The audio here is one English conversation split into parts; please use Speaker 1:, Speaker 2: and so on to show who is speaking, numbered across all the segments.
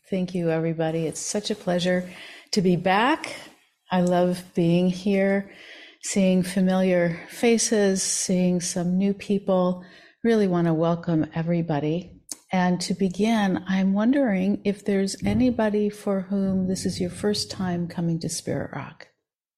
Speaker 1: Thank you, everybody. It's such a pleasure to be back. I love being here, seeing familiar faces, seeing some new people. Really want to welcome everybody. And to begin, I'm wondering if there's anybody for whom this is your first time coming to Spirit Rock.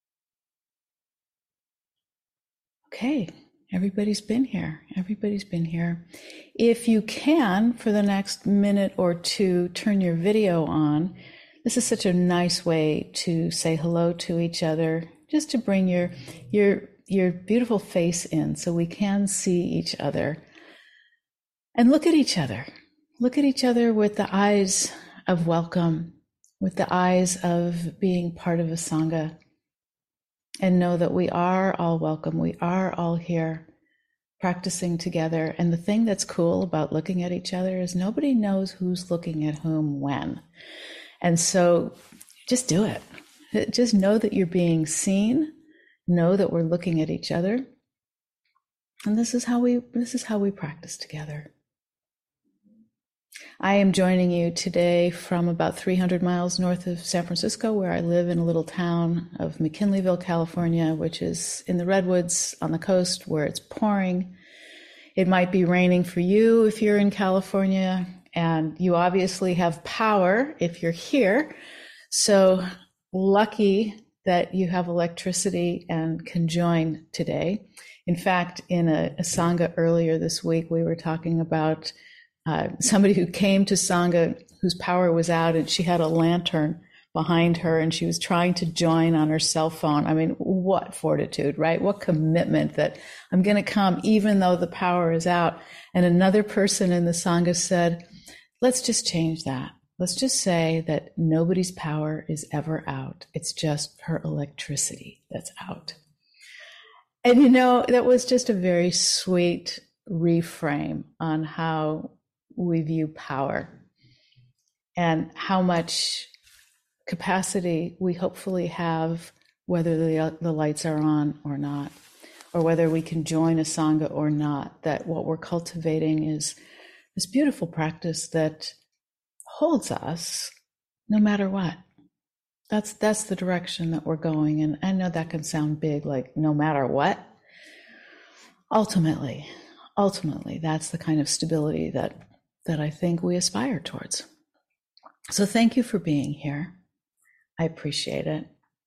Speaker 1: Okay, everybody's been here. Everybody's been here. If you can, for the next minute or two, turn your video on. This is such a nice way to say hello to each other, just to bring your beautiful face in so we can see each other. And look at each other. Look at each other with the eyes of welcome, with the eyes of being part of a Sangha. And know that we are all welcome. We are all here practicing together. And the thing that's cool about looking at each other is nobody knows who's looking at whom when. And so just do it. Just know that you're being seen. Know that we're looking at each other. And this is how we practice together. I am joining you today from about 300 miles north of San Francisco, where I live in a little town of McKinleyville, California, which is in the redwoods on the coast where it's pouring. It might be raining for you if you're in California, and you obviously have power if you're here. So lucky that you have electricity and can join today. In fact, in a Sangha earlier this week, we were talking about somebody who came to Sangha whose power was out, and she had a lantern behind her and she was trying to join on her cell phone. I mean, what fortitude, right? What commitment that I'm going to come even though the power is out. And another person in the Sangha said, let's just change that. Let's just say that nobody's power is ever out. It's just her electricity that's out. And you know, that was just a very sweet reframe on how we view power and how much capacity we hopefully have, whether the lights are on or not, or whether we can join a Sangha or not, that what we're cultivating is this beautiful practice that holds us no matter what. That's the direction that we're going. And I know that can sound big, like no matter what. Ultimately, that's the kind of stability that I think we aspire towards. So thank you for being here. I appreciate it.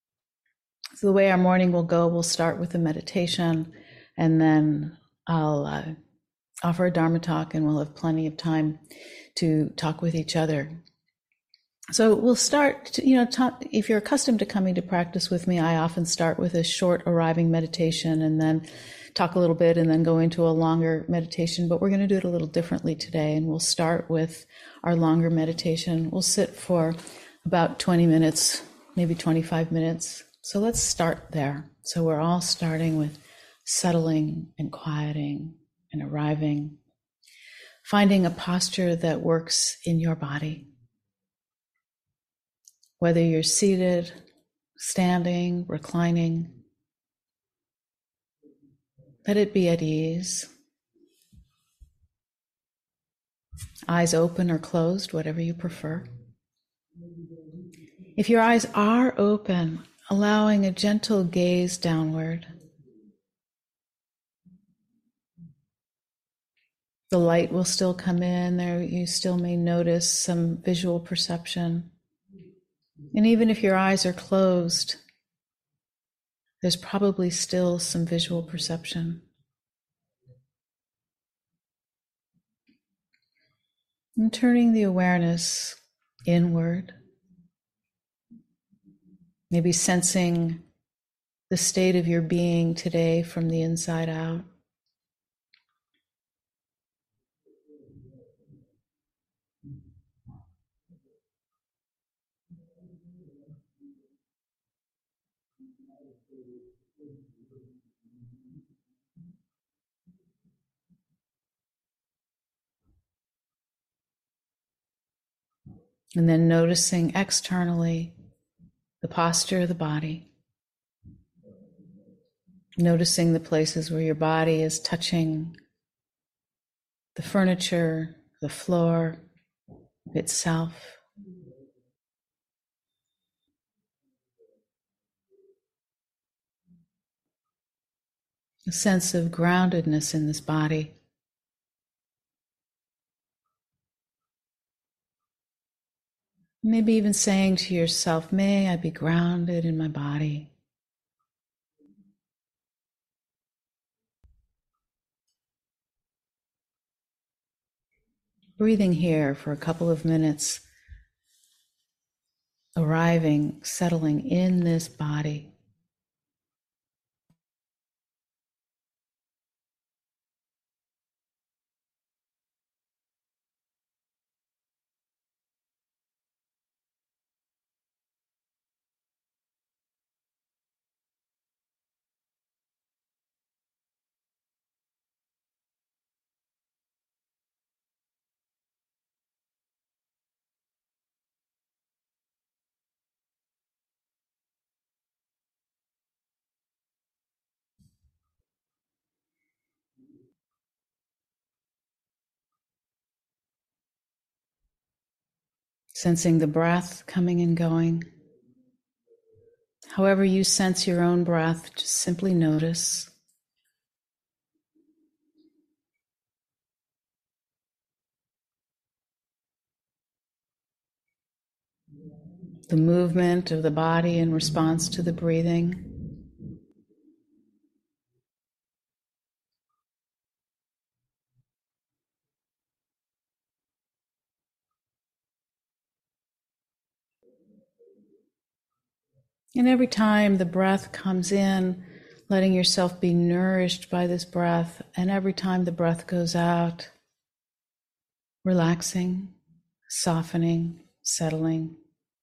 Speaker 1: So the way our morning will go, we'll start with a meditation, and then I'll offer a Dharma talk, and we'll have plenty of time to talk with each other. So we'll start, if you're accustomed to coming to practice with me, I often start with a short arriving meditation and then talk a little bit and then go into a longer meditation, but we're going to do it a little differently today. And we'll start with our longer meditation. We'll sit for about 20 minutes, maybe 25 minutes. So let's start there. So we're all starting with settling and quieting and arriving, finding a posture that works in your body. Whether you're seated, standing, reclining, let it be at ease. Eyes open or closed, whatever you prefer. If your eyes are open, allowing a gentle gaze downward. The light will still come in. There, you still may notice some visual perception. And even if your eyes are closed, there's probably still some visual perception. And turning the awareness inward, maybe sensing the state of your being today from the inside out. And then noticing externally the posture of the body. Noticing the places where your body is touching the furniture, the floor itself. a sense of groundedness in this body. Maybe even saying to yourself, may I be grounded in my body. Breathing here for a couple of minutes, arriving, settling in this body. Sensing the breath coming and going. However you sense your own breath, just simply notice. The movement of the body in response to the breathing. And every time the breath comes in, letting yourself be nourished by this breath, and every time the breath goes out, relaxing, softening, settling.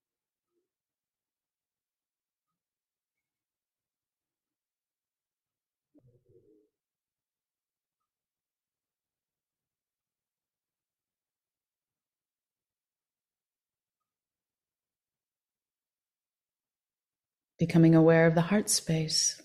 Speaker 1: Becoming aware of the heart space.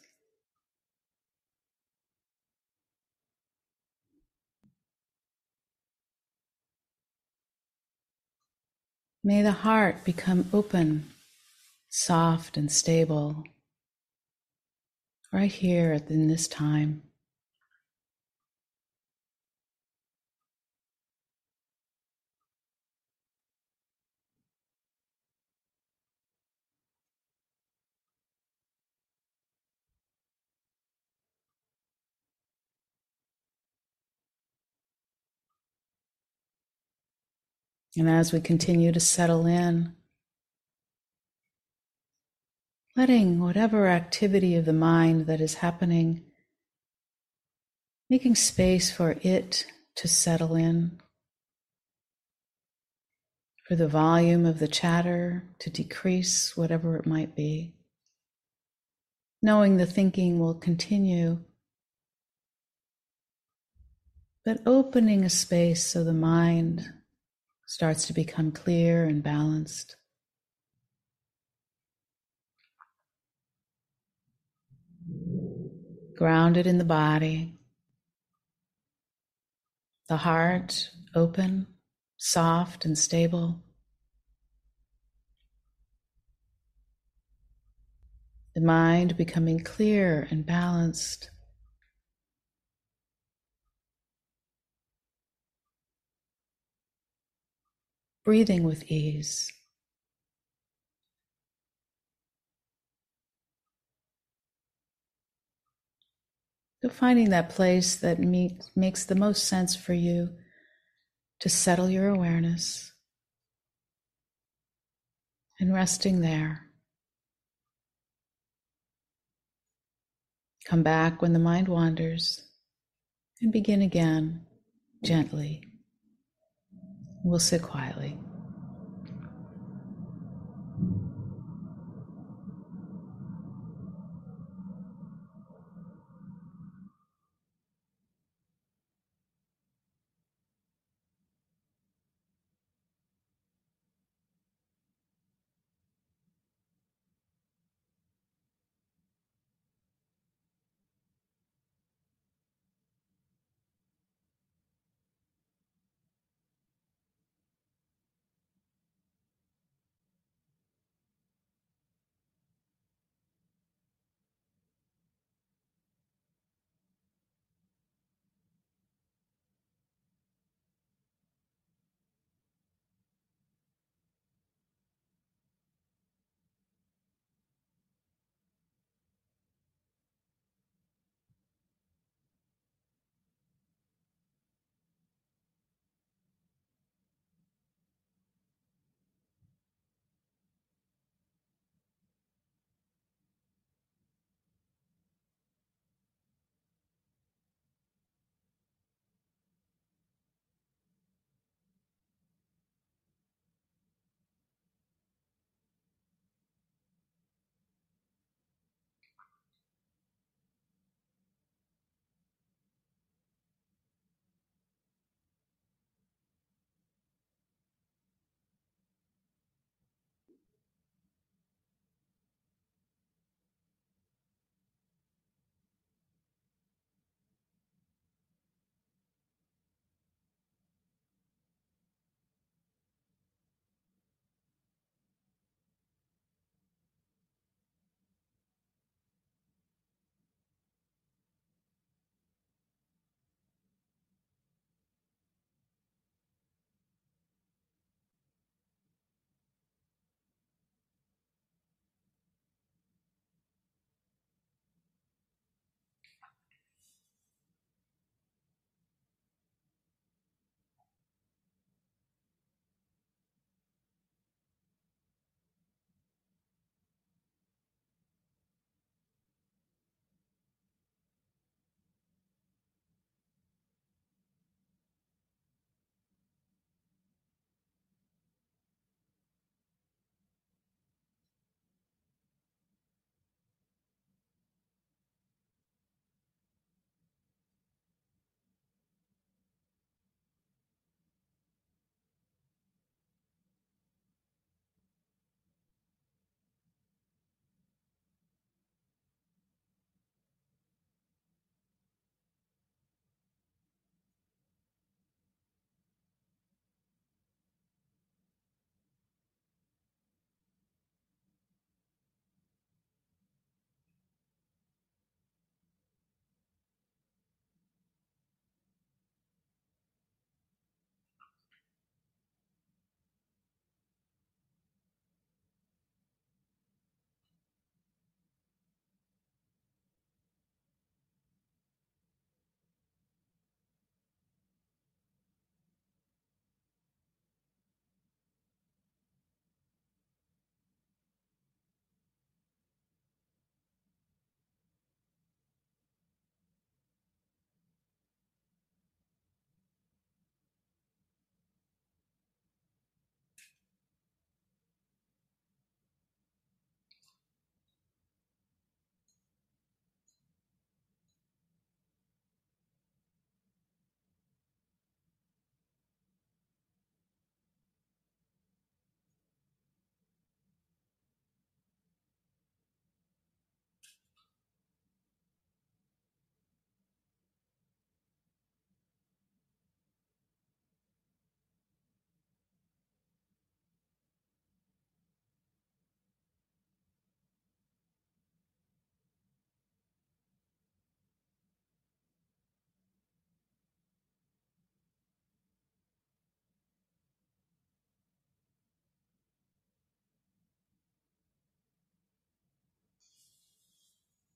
Speaker 1: May the heart become open, soft, and stable right here in this time. And as we continue to settle in, letting whatever activity of the mind that is happening, making space for it to settle in, for the volume of the chatter to decrease, whatever it might be. Knowing the thinking will continue, but opening a space so the mind starts to become clear and balanced. Grounded in the body, the heart open, soft, and stable. The mind becoming clear and balanced. Breathing with ease. So finding that place that makes the most sense for you to settle your awareness and resting there. Come back when the mind wanders and begin again gently. We'll sit quietly.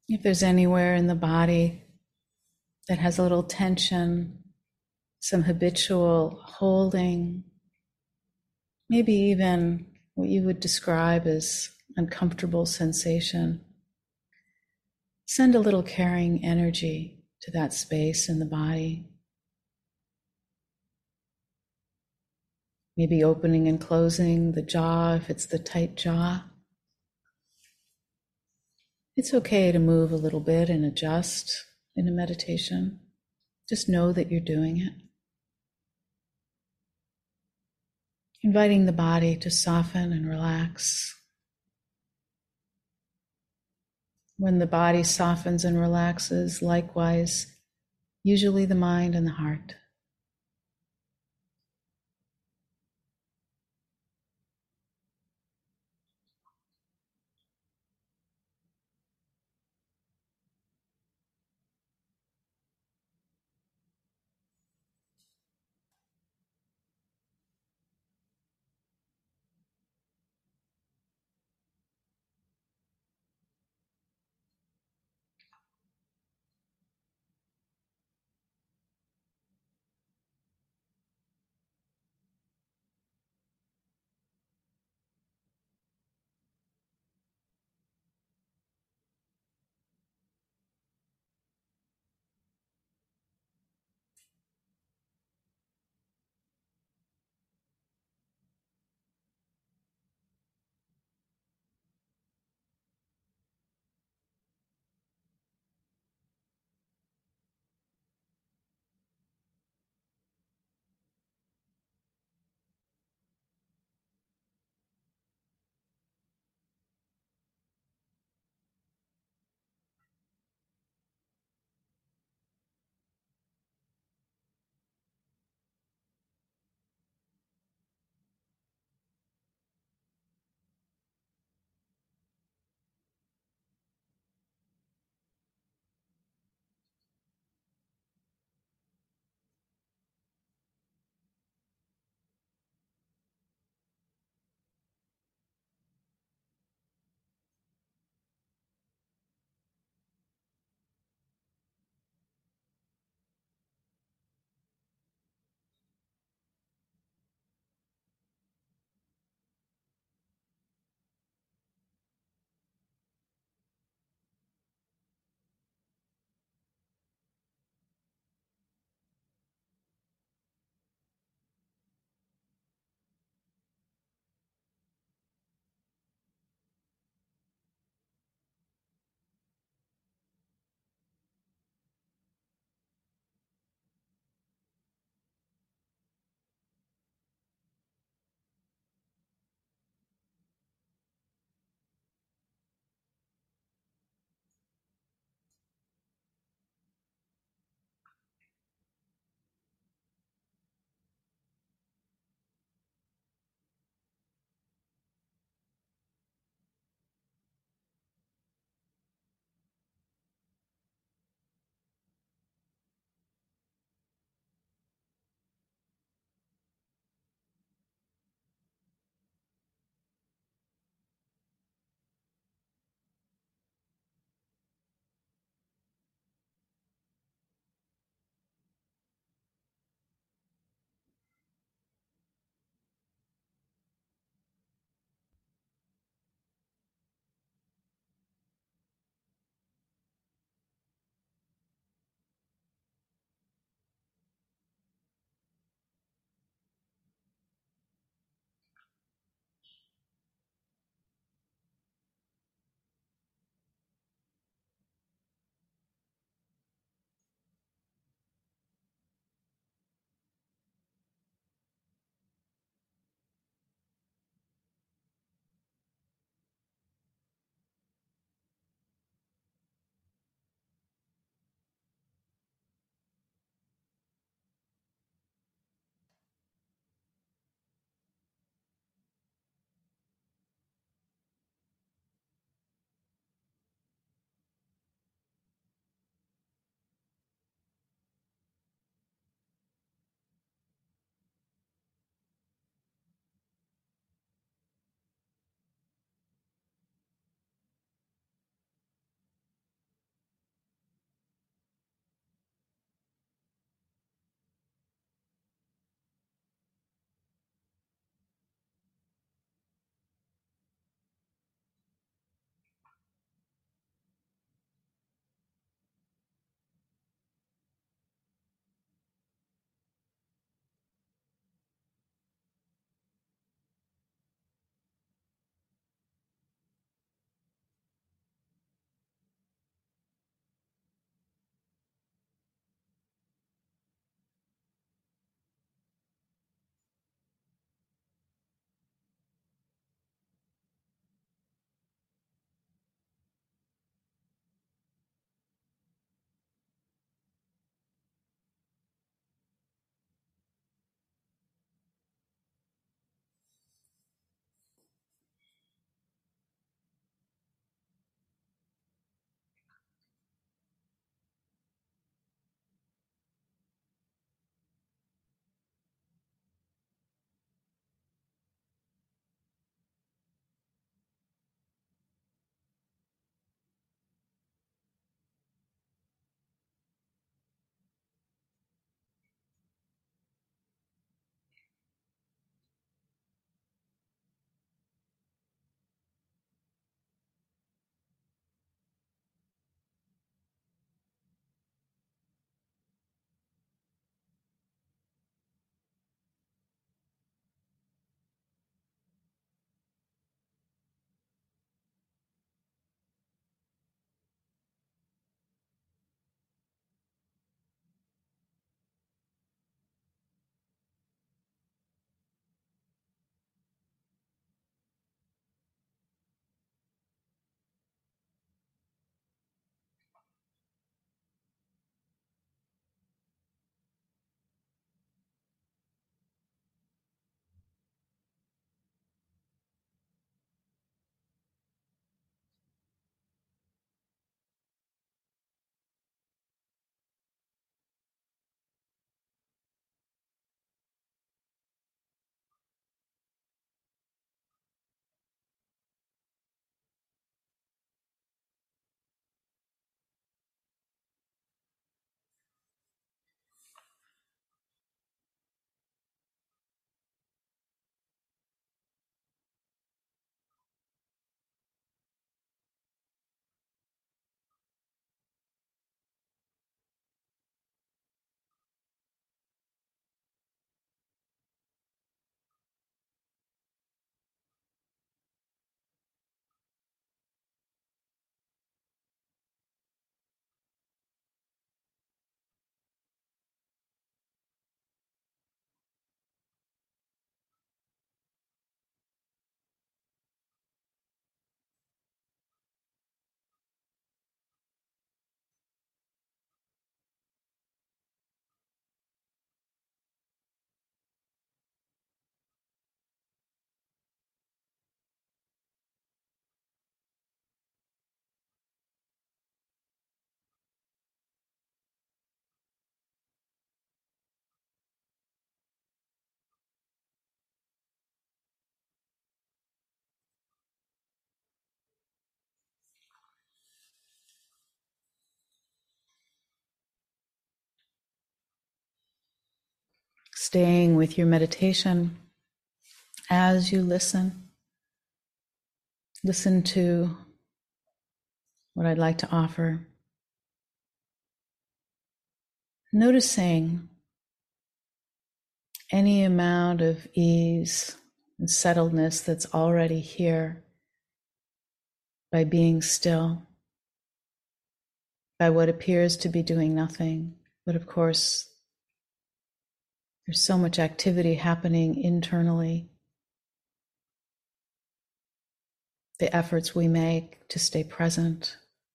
Speaker 1: If there's anywhere in the body that has a little tension, some habitual holding, maybe even what you would describe as uncomfortable sensation, send a little caring energy to that space in the body. Maybe opening and closing the jaw if it's the tight jaw. It's okay to move a little bit and adjust in a meditation. Just know that you're doing it. Inviting the body to soften and relax. When the body softens and relaxes, likewise, usually the mind and the heart. staying with your meditation as you listen. Listen to what I'd like to offer. Noticing any amount of ease and settledness that's already here by being still, by what appears to be doing nothing. But of course, there's so much activity happening internally. The efforts we make to stay present,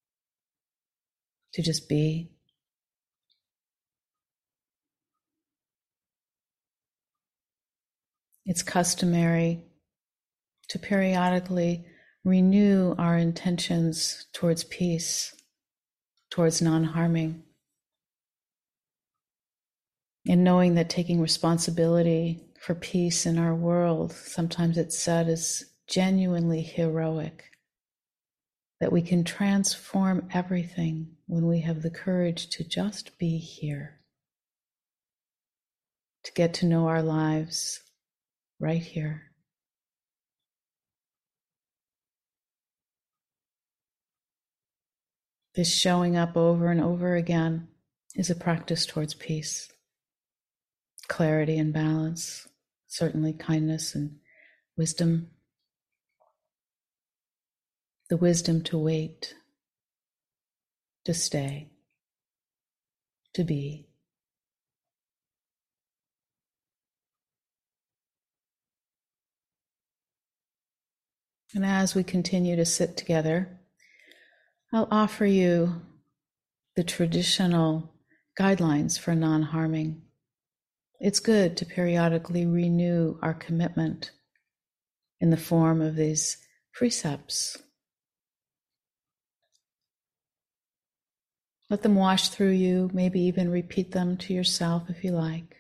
Speaker 1: to just be. It's customary to periodically renew our intentions towards peace, towards non-harming. And knowing that taking responsibility for peace in our world, sometimes it's said, is genuinely heroic. That we can transform everything when we have the courage to just be here. To get to know our lives right here. This showing up over and over again is a practice towards peace, clarity and balance, certainly kindness and wisdom. The wisdom to wait, to stay, to be. And as we continue to sit together, I'll offer you the traditional guidelines for non-harming. It's good to periodically renew our commitment in the form of these precepts. Let them wash through you, maybe even repeat them to yourself if you like.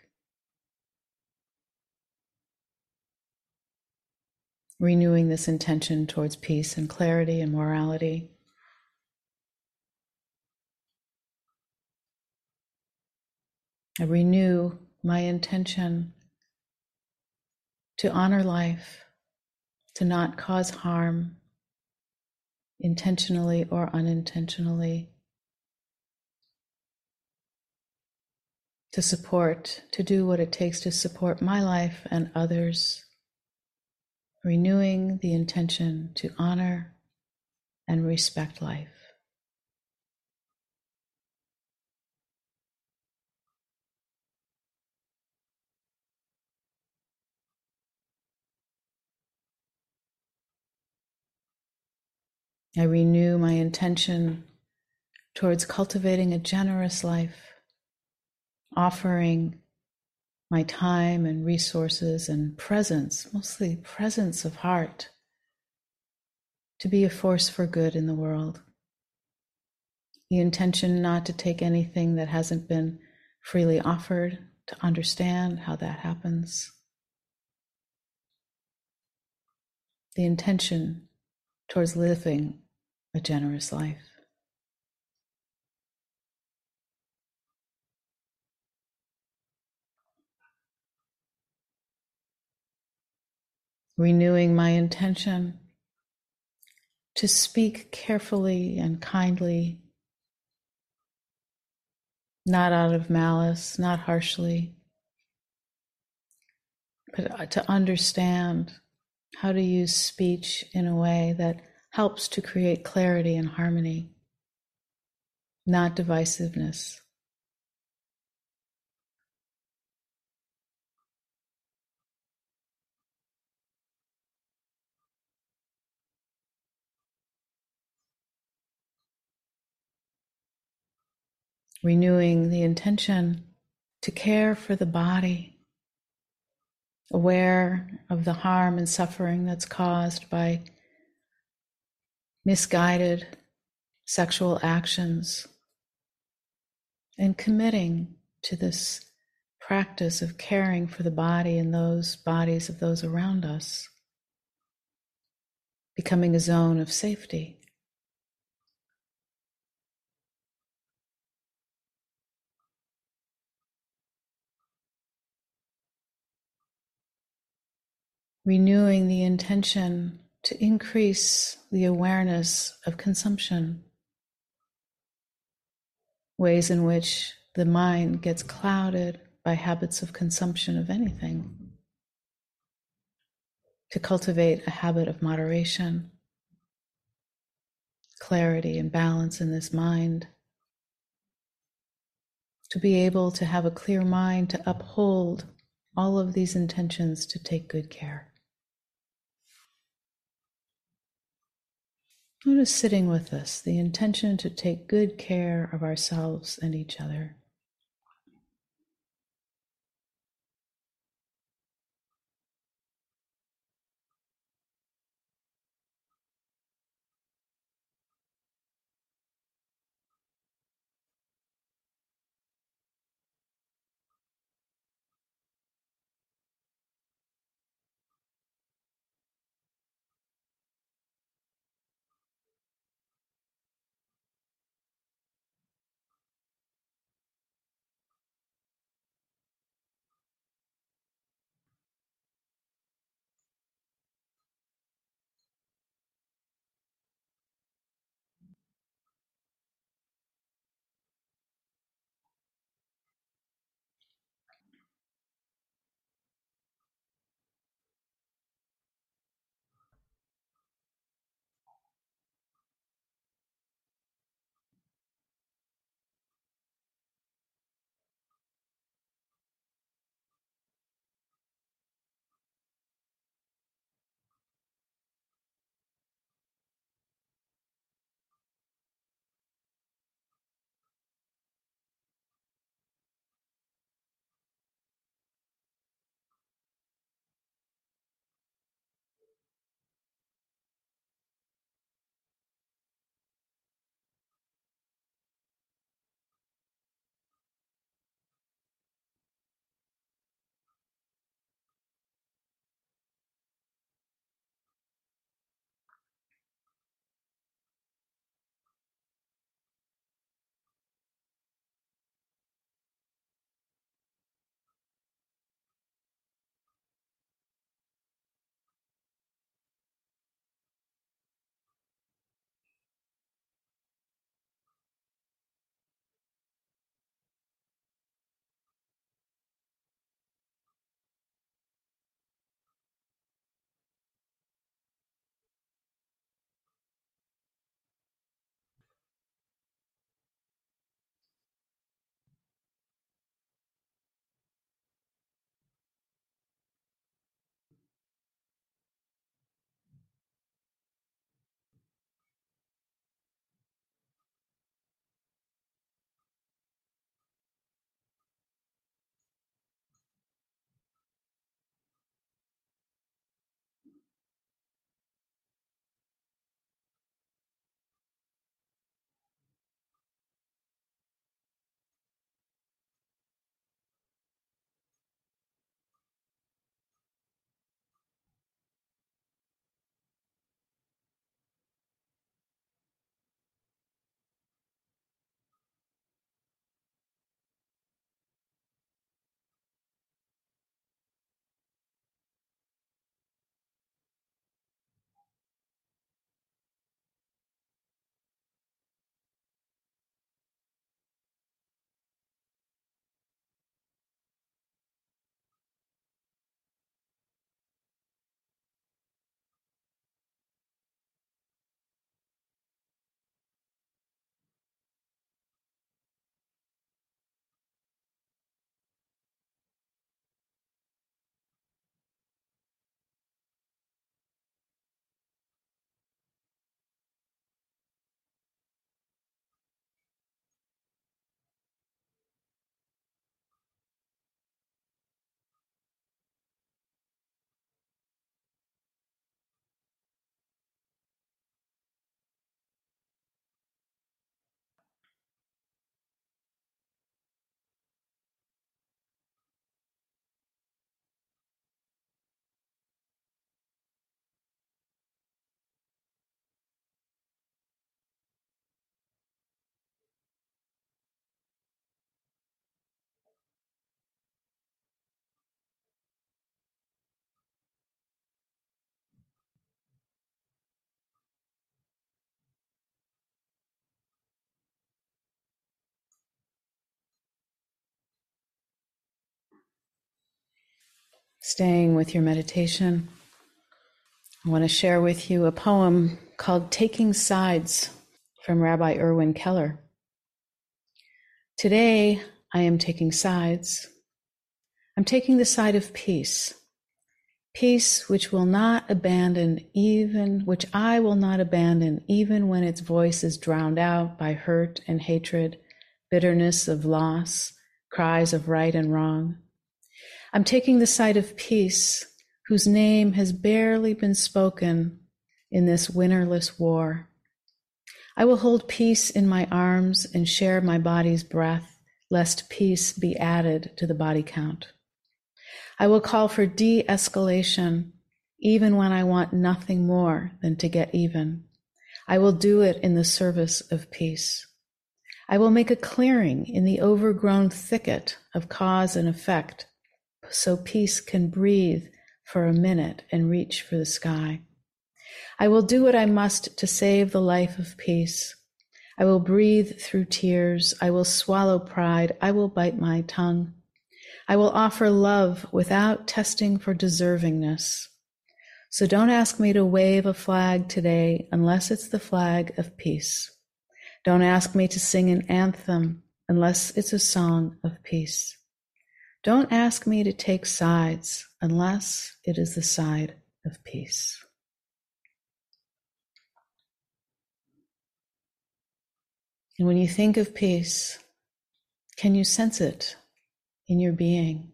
Speaker 1: Renewing this intention towards peace and clarity and morality. I renew my intention to honor life, to not cause harm, intentionally or unintentionally, to support, to do what it takes to support my life and others, renewing the intention to honor and respect life. I renew my intention towards cultivating a generous life, offering my time and resources and presence, mostly presence of heart, to be a force for good in the world. The intention not to take anything that hasn't been freely offered, to understand how that happens. The intention towards living a generous life. Renewing my intention to speak carefully and kindly, not out of malice, not harshly, but to understand how to use speech in a way that helps to create clarity and harmony, not divisiveness. Renewing the intention to care for the body, aware of the harm and suffering that's caused by misguided sexual actions, and committing to this practice of caring for the body and those bodies of those around us, becoming a zone of safety. renewing the intention to increase the awareness of consumption, ways in which the mind gets clouded by habits of consumption of anything, to cultivate a habit of moderation, clarity, and balance in this mind, to be able to have a clear mind to uphold all of these intentions to take good care. Notice sitting with us, the intention to take good care of ourselves and each other. Staying with your meditation, I want to share with you a poem called Taking Sides from Rabbi Irwin Keller. Today, I am taking sides. I'm taking the side of peace. Peace which I will not abandon even when its voice is drowned out by hurt and hatred, bitterness of loss, cries of right and wrong. I'm taking the side of peace, whose name has barely been spoken in this winnerless war. I will hold peace in my arms and share my body's breath, lest peace be added to the body count. I will call for de-escalation, even when I want nothing more than to get even. I will do it in the service of peace. I will make a clearing in the overgrown thicket of cause and effect, so peace can breathe for a minute and reach for the sky. I will do what I must to save the life of peace. I will breathe through tears. I will swallow pride. I will bite my tongue. I will offer love without testing for deservingness. So don't ask me to wave a flag today unless it's the flag of peace. Don't ask me to sing an anthem unless it's a song of peace. Don't ask me to take sides unless it is the side of peace. And when you think of peace, can you sense it in your being?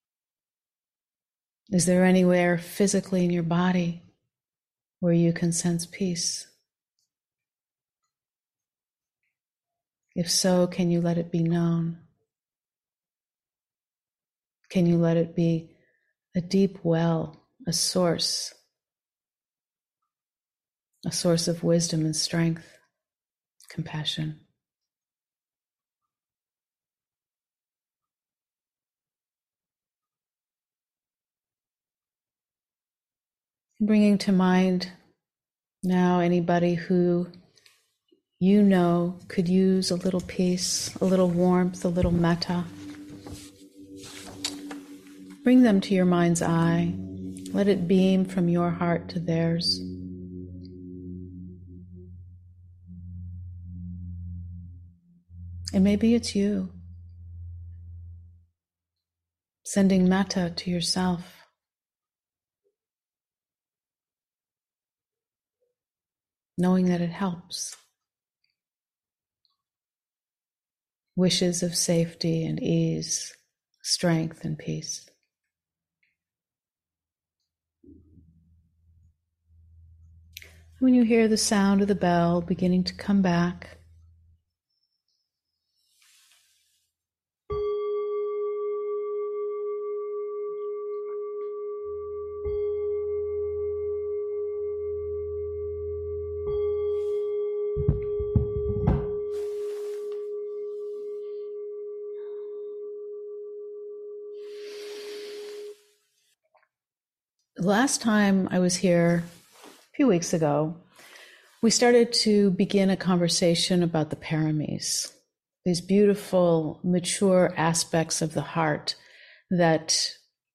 Speaker 1: Is there anywhere physically in your body where you can sense peace? If so, can you let it be known? Can you let it be a deep well, a source of wisdom and strength, compassion? Bringing to mind now anybody who you know could use a little peace, a little warmth, a little metta. Bring them to your mind's eye. Let it beam from your heart to theirs. And maybe it's you, sending metta to yourself. Knowing that it helps. Wishes of safety and ease, strength and peace. When you hear the sound of the bell beginning to come back, the last time I was here, a few weeks ago, we started to begin a conversation about the paramis, these beautiful, mature aspects of the heart that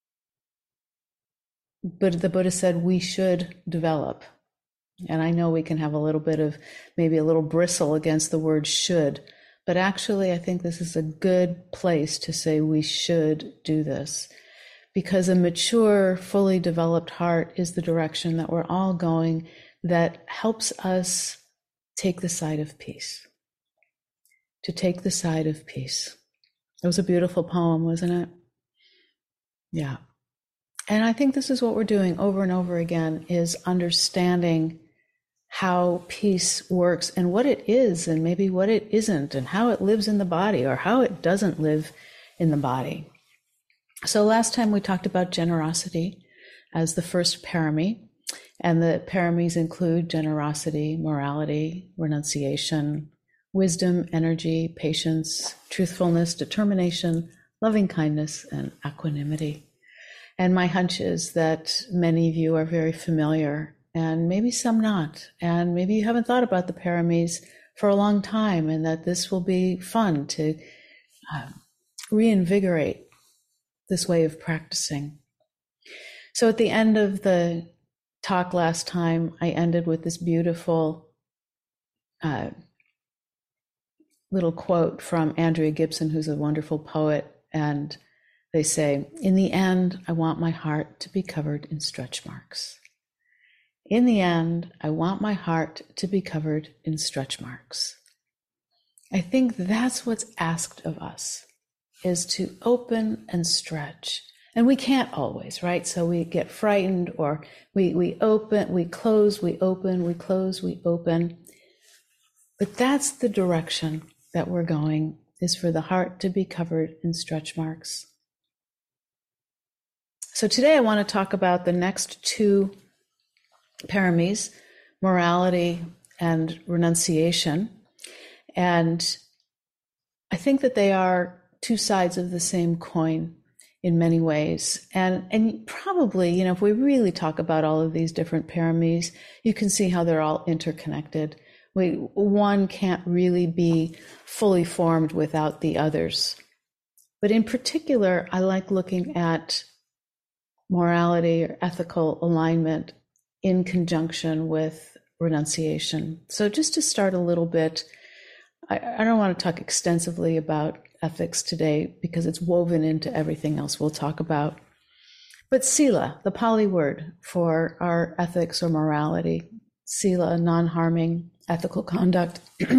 Speaker 1: the Buddha said we should develop. And I know we can have a little bit of, maybe a little bristle against the word should, but actually I think this is a good place to say we should do this. Because a mature, fully developed heart is the direction that we're all going, that helps us take the side of peace. To take the side of peace. It was a beautiful poem, wasn't it? Yeah. And I think this is what we're doing over and over again, is understanding how peace works and what it is and maybe what it isn't and how it lives in the body or how it doesn't live in the body. So last time we talked about generosity as the first parami, and the paramis include generosity, morality, renunciation, wisdom, energy, patience, truthfulness, determination, loving kindness, and equanimity. And my hunch is that many of you are very familiar, and maybe some not, and maybe you haven't thought about the paramis for a long time, and that this will be fun to reinvigorate this way of practicing. So at the end of the talk last time, I ended with this beautiful little quote from Andrea Gibson, who's a wonderful poet. And they say, in the end, I want my heart to be covered in stretch marks. In the end, I want my heart to be covered in stretch marks. I think that's what's asked of us, is to open and stretch. And we can't always, right? So we get frightened, or we open, we close, we open, we close, we open. But that's the direction that we're going, is for the heart to be covered in stretch marks. So today I want to talk about the next two paramis, morality and renunciation. And I think that they are two sides of the same coin in many ways. And probably, if we really talk about all of these different paramis, you can see how they're all interconnected. One can't really be fully formed without the others. But in particular, I like looking at morality or ethical alignment in conjunction with renunciation. So just to start a little bit, I don't want to talk extensively about ethics today because it's woven into everything else we'll talk about. But sila, the Pali word for our ethics or morality, sila, non-harming, ethical conduct.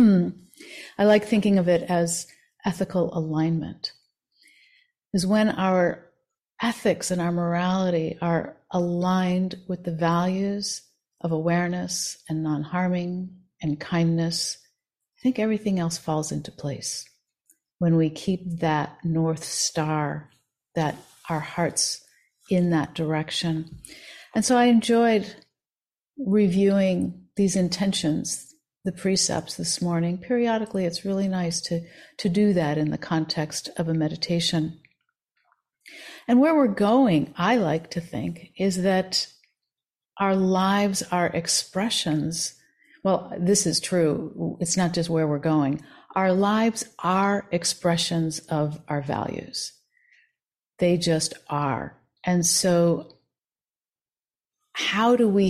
Speaker 1: I like thinking of it as ethical alignment. Is when our ethics and our morality are aligned with the values of awareness and non-harming and kindness, I think everything else falls into place. When we keep that North Star, that our hearts in that direction. And so I enjoyed reviewing these intentions, the precepts this morning. Periodically, it's really nice to do that in the context of a meditation. And where we're going, I like to think, is that our lives are expressions. Well, this is true. It's not just where we're going. Our lives are expressions of our values. They just are. And so how do we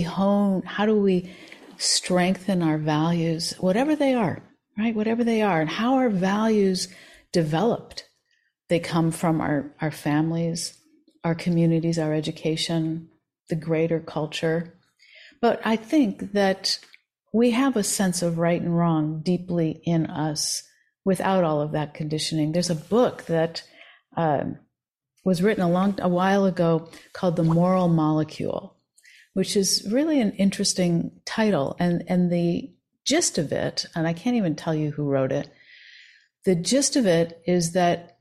Speaker 1: strengthen our values, whatever they are, right? Whatever they are, and how are values developed? They come from our families, our communities, our education, the greater culture. But I think that we have a sense of right and wrong deeply in us without all of that conditioning. There's a book that was written a while ago called The Moral Molecule, which is really an interesting title. And the gist of it, and I can't even tell you who wrote it, the gist of it is that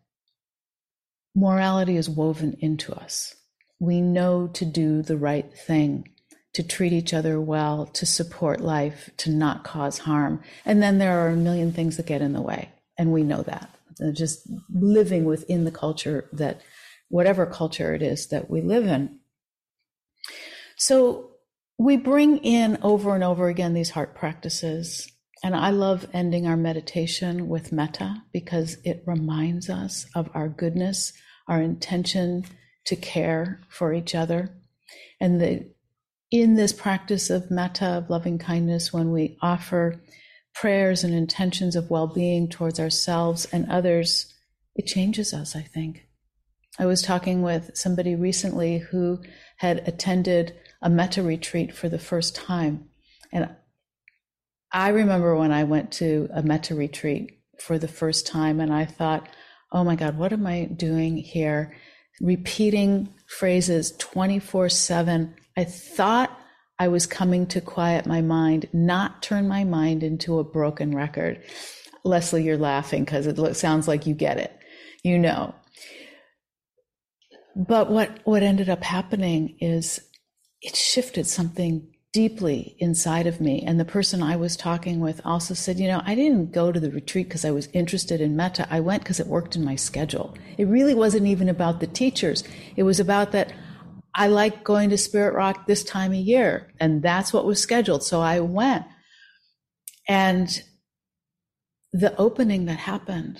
Speaker 1: morality is woven into us. We know to do the right thing, to treat each other well, to support life, to not cause harm. And then there are a million things that get in the way. And we know that. Just living within the culture, that whatever culture it is that we live in. So we bring in over and over again these heart practices. And I love ending our meditation with metta because it reminds us of our goodness, our intention to care for each other. And in this practice of metta, of loving kindness, when we offer prayers and intentions of well-being towards ourselves and others, it changes us, I think. I was talking with somebody recently who had attended a metta retreat for the first time. And I remember when I went to a metta retreat for the first time and I thought, oh my God, what am I doing here? Repeating phrases 24/7. I thought I was coming to quiet my mind, not turn my mind into a broken record. Leslie, you're laughing because it sounds like you get it, you know. But what ended up happening is it shifted something deeply inside of me. And the person I was talking with also said, I didn't go to the retreat because I was interested in metta. I went because it worked in my schedule. It really wasn't even about the teachers. It was about that I like going to Spirit Rock this time of year, and that's what was scheduled. So I went. And the opening that happened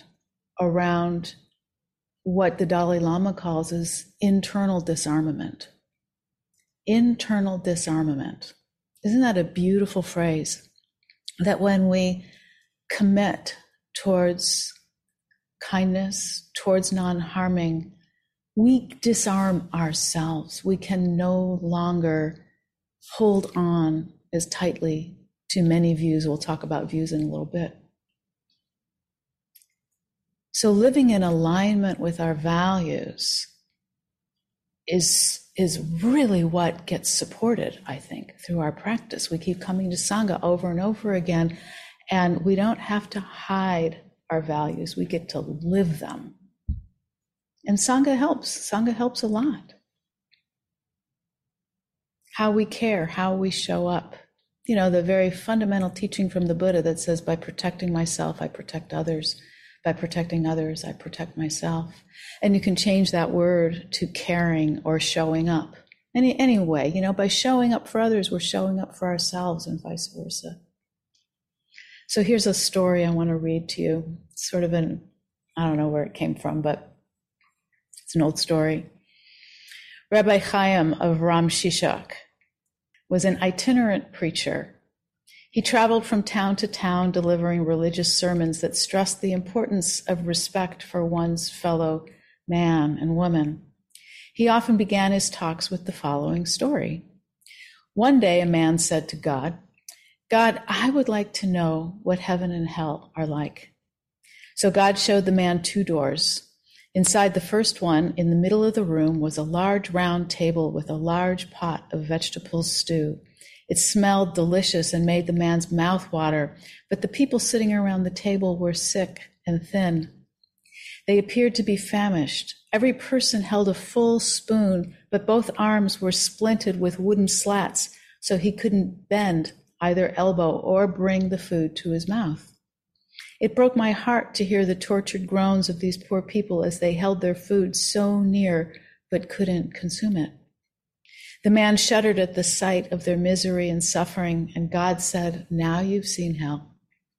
Speaker 1: around what the Dalai Lama calls is internal disarmament. internal disarmament. Isn't that a beautiful phrase? That when we commit towards kindness, towards non-harming, we disarm ourselves. We can no longer hold on as tightly to many views. We'll talk about views in a little bit. So living in alignment with our values is really what gets supported, I think, through our practice. We keep coming to Sangha over and over again, and we don't have to hide our values. We get to live them. And Sangha helps. Sangha helps a lot. How we care, how we show up. You know, the very fundamental teaching from the Buddha that says, by protecting myself, I protect others. By protecting others, I protect myself. And you can change that word to caring or showing up. Anyway, you know, by showing up for others, we're showing up for ourselves and vice versa. So here's a story I want to read to you. It's sort of I don't know where it came from, but it's an old story. Rabbi Chaim of Ram Shishak was an itinerant preacher. He traveled from town to town delivering religious sermons that stressed the importance of respect for one's fellow man and woman. He often began his talks with the following story. One day, a man said to God, "God, I would like to know what heaven and hell are like." So God showed the man 2 doors. Inside the first one, in the middle of the room, was a large round table with a large pot of vegetable stew. It smelled delicious and made the man's mouth water, but the people sitting around the table were sick and thin. They appeared to be famished. Every person held a full spoon, but both arms were splinted with wooden slats, so he couldn't bend either elbow or bring the food to his mouth. It broke my heart to hear the tortured groans of these poor people as they held their food so near but couldn't consume it. The man shuddered at the sight of their misery and suffering, and God said, "Now you've seen hell."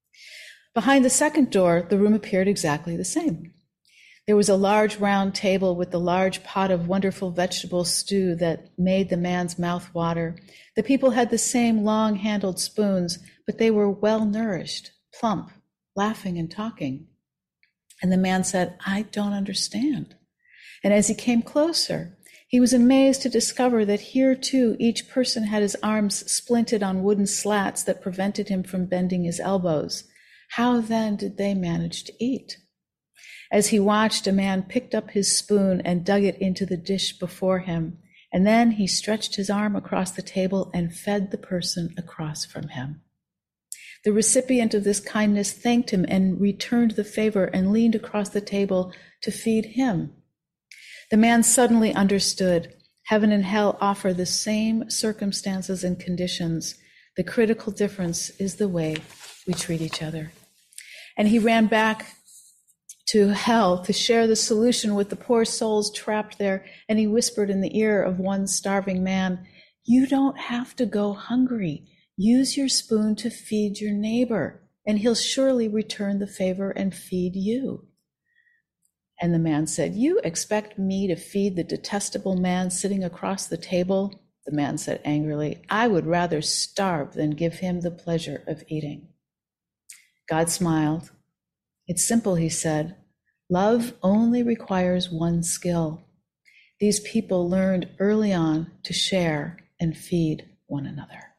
Speaker 1: Behind the second door, the room appeared exactly the same. There was a large round table with the large pot of wonderful vegetable stew that made the man's mouth water. The people had the same long-handled spoons, but they were well-nourished, plump, laughing and talking. And the man said, "I don't understand." And as he came closer, he was amazed to discover that here, too, each person had his arms splinted on wooden slats that prevented him from bending his elbows. How then did they manage to eat? As he watched, a man picked up his spoon and dug it into the dish before him, and then he stretched his arm across the table and fed the person across from him. The recipient of this kindness thanked him and returned the favor and leaned across the table to feed him. The man suddenly understood. Heaven and hell offer the same circumstances and conditions. The critical difference is the way we treat each other. And he ran back to hell to share the solution with the poor souls trapped there. And he whispered in the ear of one starving man, "You don't have to go hungry. Use your spoon to feed your neighbor, and he'll surely return the favor and feed you." And the man said, "You expect me to feed the detestable man sitting across the table?" The man said angrily, "I would rather starve than give him the pleasure of eating." God smiled. "It's simple," he said. "Love only requires one skill." These people learned early on to share and feed one another.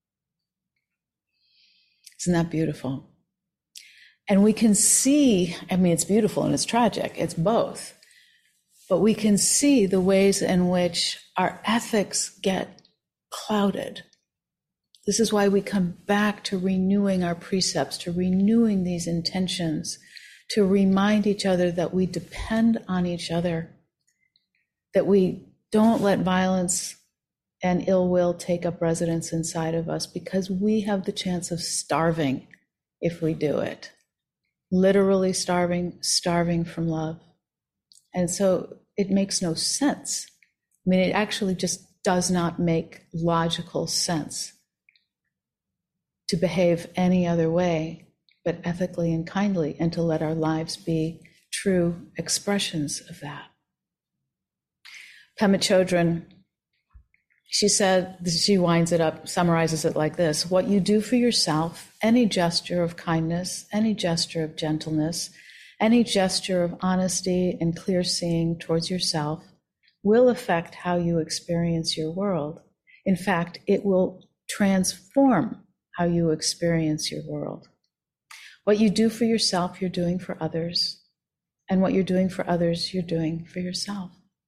Speaker 1: Isn't that beautiful? And we can see, I mean, it's beautiful and it's tragic, it's both. But we can see the ways in which our ethics get clouded. This is why we come back to renewing our precepts, to renewing these intentions, to remind each other that we depend on each other, that we don't let violence and ill will take up residence inside of us, because we have the chance of starving if we do it. Literally starving from love. And so it makes no sense. I mean, it actually just does not make logical sense to behave any other way but ethically and kindly, and to let our lives be true expressions of that. Pema Chodron She said, she winds it up, summarizes it like this: what you do for yourself, any gesture of kindness, any gesture of gentleness, any gesture of honesty and clear seeing towards yourself will affect how you experience your world. In fact, it will transform how you experience your world. What you do for yourself, you're doing for others. And what you're doing for others, you're doing for yourself.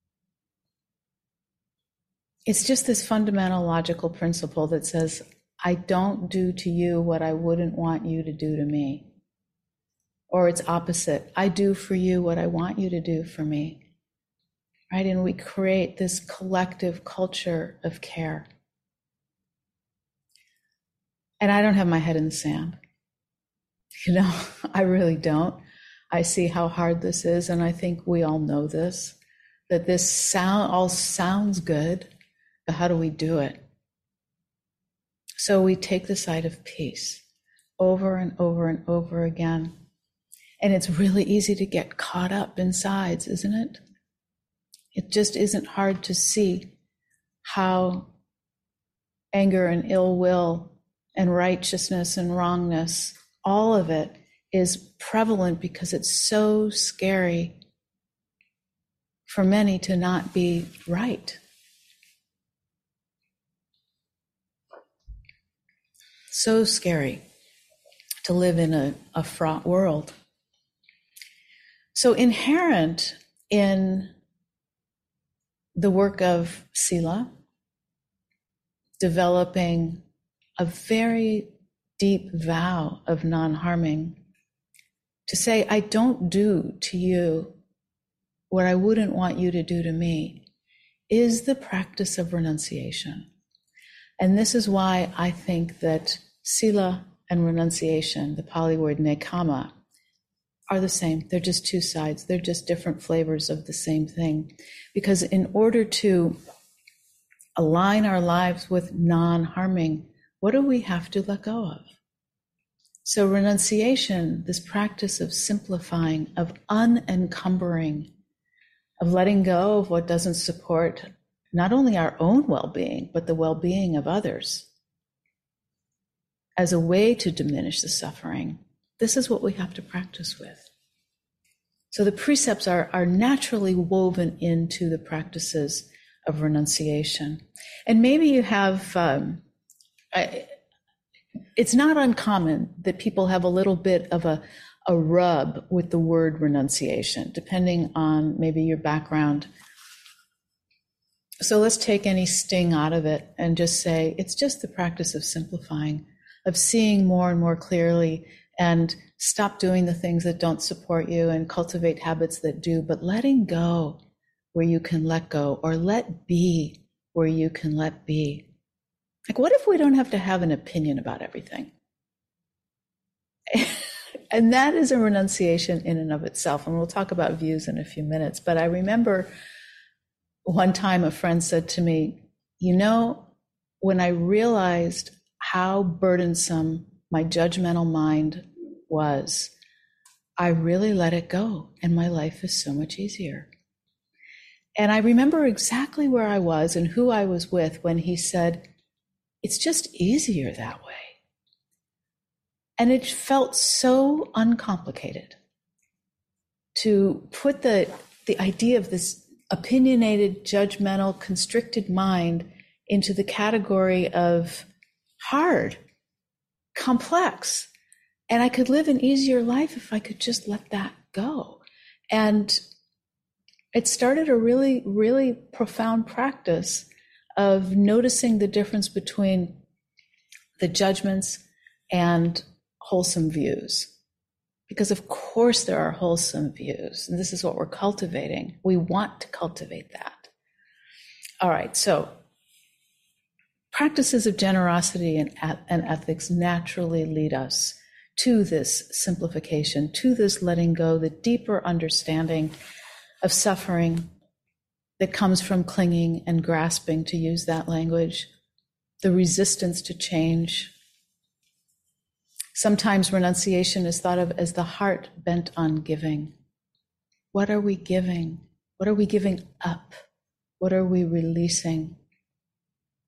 Speaker 1: It's just this fundamental logical principle that says, I don't do to you what I wouldn't want you to do to me. Or it's opposite. I do for you what I want you to do for me. Right? And we create this collective culture of care. And I don't have my head in the sand. You know, I really don't. I see how hard this is, and I think we all know this, that this all sounds good, but how do we do it? So we take the side of peace over and over and over again. And it's really easy to get caught up in sides, isn't it? It just isn't hard to see how anger and ill will and righteousness and wrongness, all of it is prevalent because it's so scary for many to not be right. So scary to live in a fraught world. So inherent in the work of Sila, developing a very deep vow of non-harming, to say, I don't do to you what I wouldn't want you to do to me, is the practice of renunciation. And this is why I think that Sila and renunciation, the Pali word nekama, are the same. They're just two sides. They're just different flavors of the same thing. Because in order to align our lives with non-harming, what do we have to let go of? So renunciation, this practice of simplifying, of unencumbering, of letting go of what doesn't support not only our own well-being, but the well-being of others, as a way to diminish the suffering. This is what we have to practice with. So the precepts are naturally woven into the practices of renunciation. And maybe you have, it's not uncommon that people have a little bit of a rub with the word renunciation, depending on maybe your background. So let's take any sting out of it and just say, it's just the practice of simplifying, of seeing more and more clearly, and stop doing the things that don't support you and cultivate habits that do, but letting go where you can let go, or let be where you can let be. Like, what if we don't have to have an opinion about everything? And that is a renunciation in and of itself. And we'll talk about views in a few minutes. But I remember one time a friend said to me, you know, when I realized how burdensome my judgmental mind was, I really let it go, and my life is so much easier. And I remember exactly where I was and who I was with when he said, it's just easier that way. And it felt so uncomplicated to put the idea of this opinionated, judgmental, constricted mind into the category of hard, complex. And I could live an easier life if I could just let that go. And it started a really, really profound practice of noticing the difference between the judgments and wholesome views. Because of course there are wholesome views, and this is what we're cultivating. We want to cultivate that. All right, so practices of generosity and ethics naturally lead us to this simplification, to this letting go, the deeper understanding of suffering that comes from clinging and grasping, to use that language, the resistance to change. Sometimes renunciation is thought of as the heart bent on giving. What are we giving? What are we giving up? What are we releasing?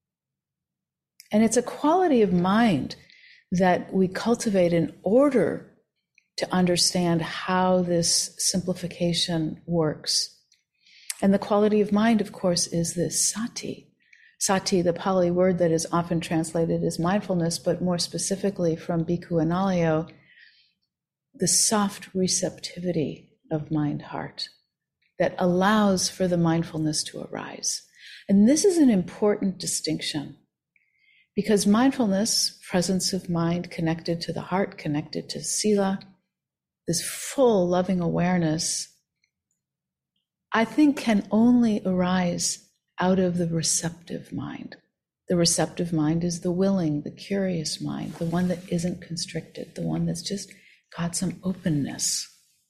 Speaker 1: And it's a quality of mind that we cultivate in order to understand how this simplification works. And the quality of mind, of course, is this sati. Sati, the Pali word that is often translated as mindfulness, but more specifically from Bhikkhu Analayo, the soft receptivity of mind-heart that allows for the mindfulness to arise. And this is an important distinction, because mindfulness, presence of mind connected to the heart, connected to sila, this full loving awareness, I think can only arise out of the receptive mind. The receptive mind is the willing, the curious mind, the one that isn't constricted, the one that's just got some openness.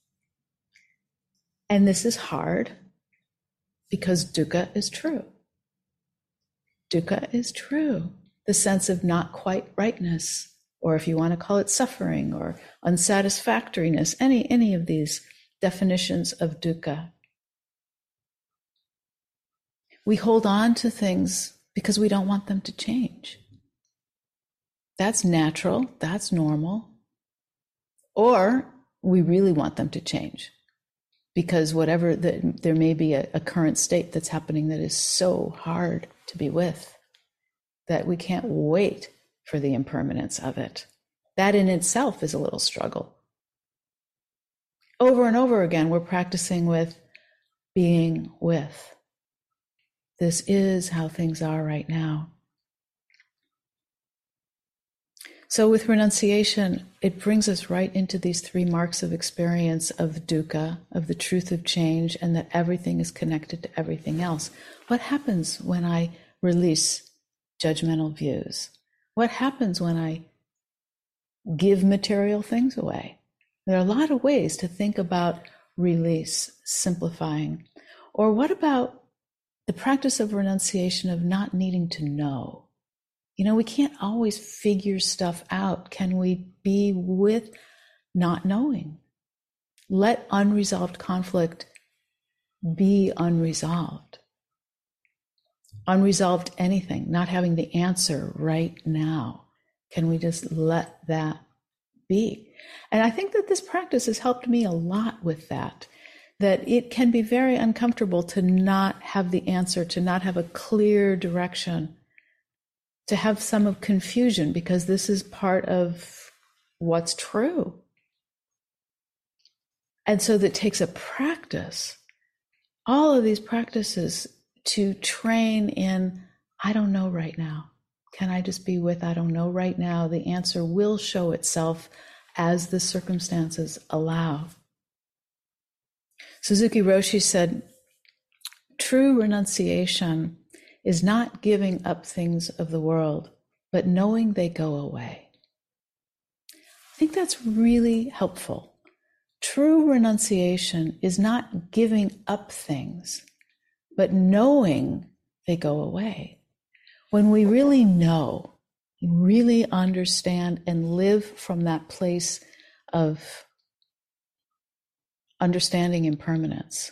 Speaker 1: And this is hard because dukkha is true. Dukkha is true. The sense of not quite rightness, or if you want to call it suffering or unsatisfactoriness, any of these definitions of dukkha. We hold on to things because we don't want them to change. That's natural, that's normal. Or we really want them to change because there may be a current state that's happening that is so hard to be with that we can't wait for the impermanence of it. That in itself is a little struggle. Over and over again, we're practicing with being with. This is how things are right now. So with renunciation, it brings us right into these three marks of experience of dukkha, of the truth of change, and that everything is connected to everything else. What happens when I release judgmental views? What happens when I give material things away? There are a lot of ways to think about release, simplifying. Or what about the practice of renunciation of not needing to know? We can't always figure stuff out. Can we be with not knowing? Let unresolved conflict be unresolved. Unresolved anything, not having the answer right now. Can we just let that be? And I think that this practice has helped me a lot with that it can be very uncomfortable to not have the answer, to not have a clear direction, to have some of confusion, because this is part of what's true. And so that takes a practice, all of these practices to train in, I don't know right now. Can I just be with, I don't know right now? The answer will show itself as the circumstances allow. Suzuki Roshi said, true renunciation is not giving up things of the world, but knowing they go away. I think that's really helpful. True renunciation is not giving up things, but knowing they go away. When we really know, really understand and live from that place of understanding impermanence,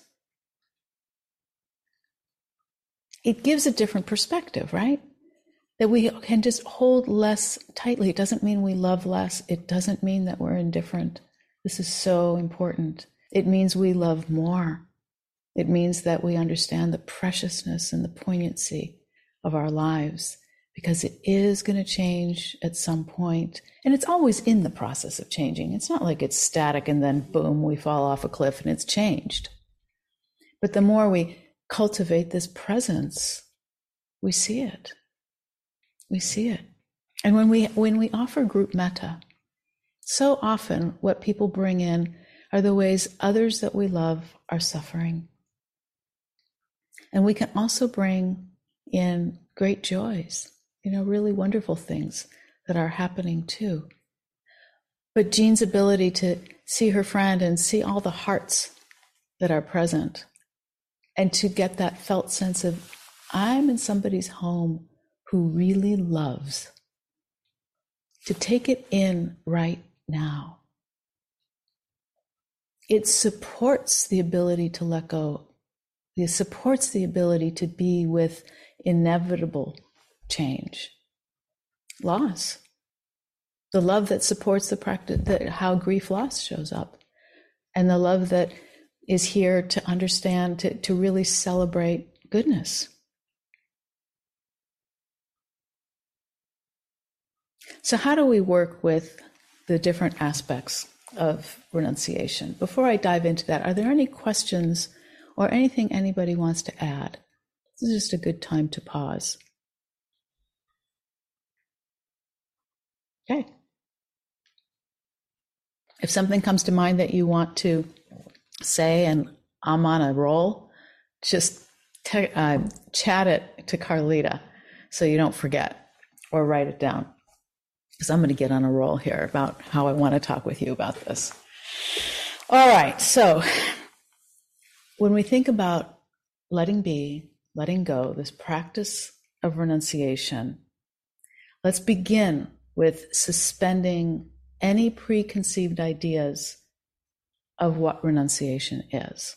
Speaker 1: it gives a different perspective, right? That we can just hold less tightly. It doesn't mean we love less. It doesn't mean that we're indifferent. This is so important. It means we love more. It means that we understand the preciousness and the poignancy of our lives, because it is going to change at some point. And it's always in the process of changing. It's not like it's static and then boom, we fall off a cliff and it's changed. But the more we cultivate this presence, we see it. We see it. And when we offer group metta, so often what people bring in are the ways others that we love are suffering. And we can also bring in great joys, really wonderful things that are happening too. But Jean's ability to see her friend and see all the hearts that are present, and to get that felt sense of, I'm in somebody's home who really loves, to take it in right now. It supports the ability to let go. It supports the ability to be with inevitable change. loss, the love that supports the practice, that how grief loss shows up, and the love that is here to understand, to really celebrate goodness. So how do we work with the different aspects of renunciation? Before I dive into that, are there any questions or anything anybody wants to add? This is just a good time to pause. Okay. If something comes to mind that you want to say and I'm on a roll, just chat it to Carlita so you don't forget, or write it down, because I'm going to get on a roll here about how I want to talk with you about this. All right, so when we think about letting be, letting go, this practice of renunciation, let's begin with suspending any preconceived ideas of what renunciation is.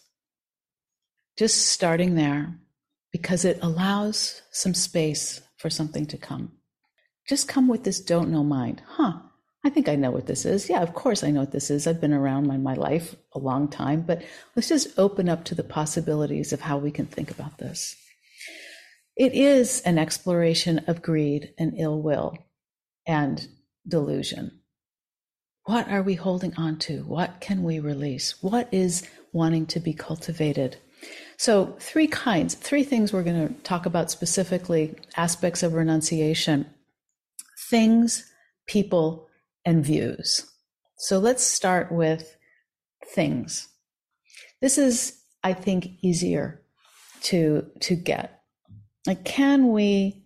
Speaker 1: Just starting there, because it allows some space for something to come. Just come with this don't know mind. I think I know what this is. Yeah, of course I know what this is. I've been around my life a long time, but let's just open up to the possibilities of how we can think about this. It is an exploration of greed and ill will and delusion. What are we holding on to? What can we release? What is wanting to be cultivated? So three things we're going to talk about specifically, aspects of renunciation: things, people, and views. So let's start with things. This is, I think, easier to get. Like, can we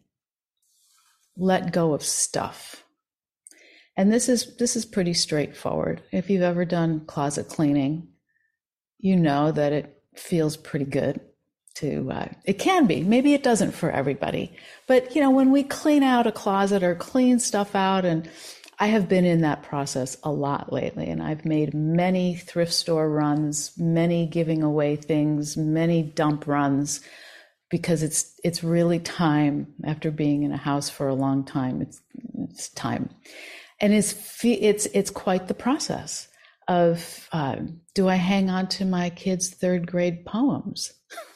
Speaker 1: let go of stuff? And this is pretty straightforward. If you've ever done closet cleaning, you know that it feels pretty good to, it can be, maybe it doesn't for everybody, but when we clean out a closet or clean stuff out, and I have been in that process a lot lately, and I've made many thrift store runs, many giving away things, many dump runs, because it's really time after being in a house for a long time. It's time. And it's quite the process of, do I hang on to my kids' third grade poems?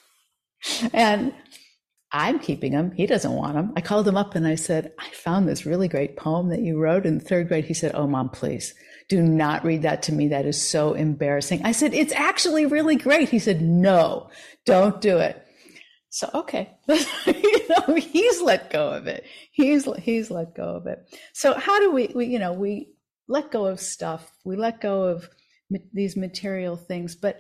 Speaker 1: And I'm keeping them. He doesn't want them. I called him up and I said, I found this really great poem that you wrote in third grade. He said, oh, Mom, please do not read that to me. That is so embarrassing. I said, it's actually really great. He said, no, don't do it. So, okay, he's let go of it. He's let go of it. So how do we let go of stuff. We let go of these material things. But,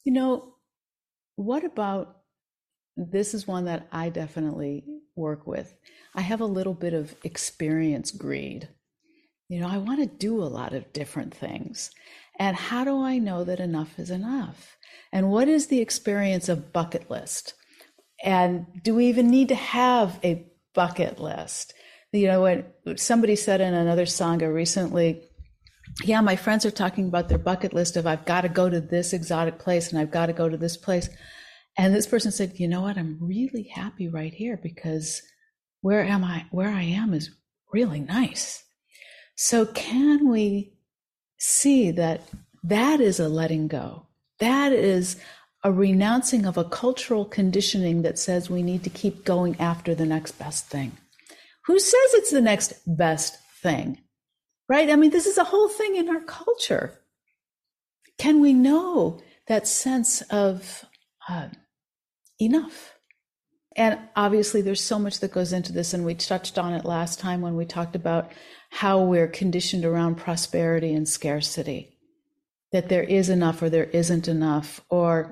Speaker 1: what about, this is one that I definitely work with. I have a little bit of experience greed. I want to do a lot of different things. And how do I know that enough is enough? And what is the experience of bucket list? And do we even need to have a bucket list? When somebody said in another Sangha recently, yeah, my friends are talking about their bucket list of, I've got to go to this exotic place and I've got to go to this place. And this person said, you know what? I'm really happy right here, because where I am is really nice. So can we see that is a letting go? That is a renouncing of a cultural conditioning that says we need to keep going after the next best thing. Who says it's the next best thing? Right? I mean, this is a whole thing in our culture. Can we know that sense of enough? And obviously there's so much that goes into this, and we touched on it last time when we talked about how we're conditioned around prosperity and scarcity, that there is enough or there isn't enough, or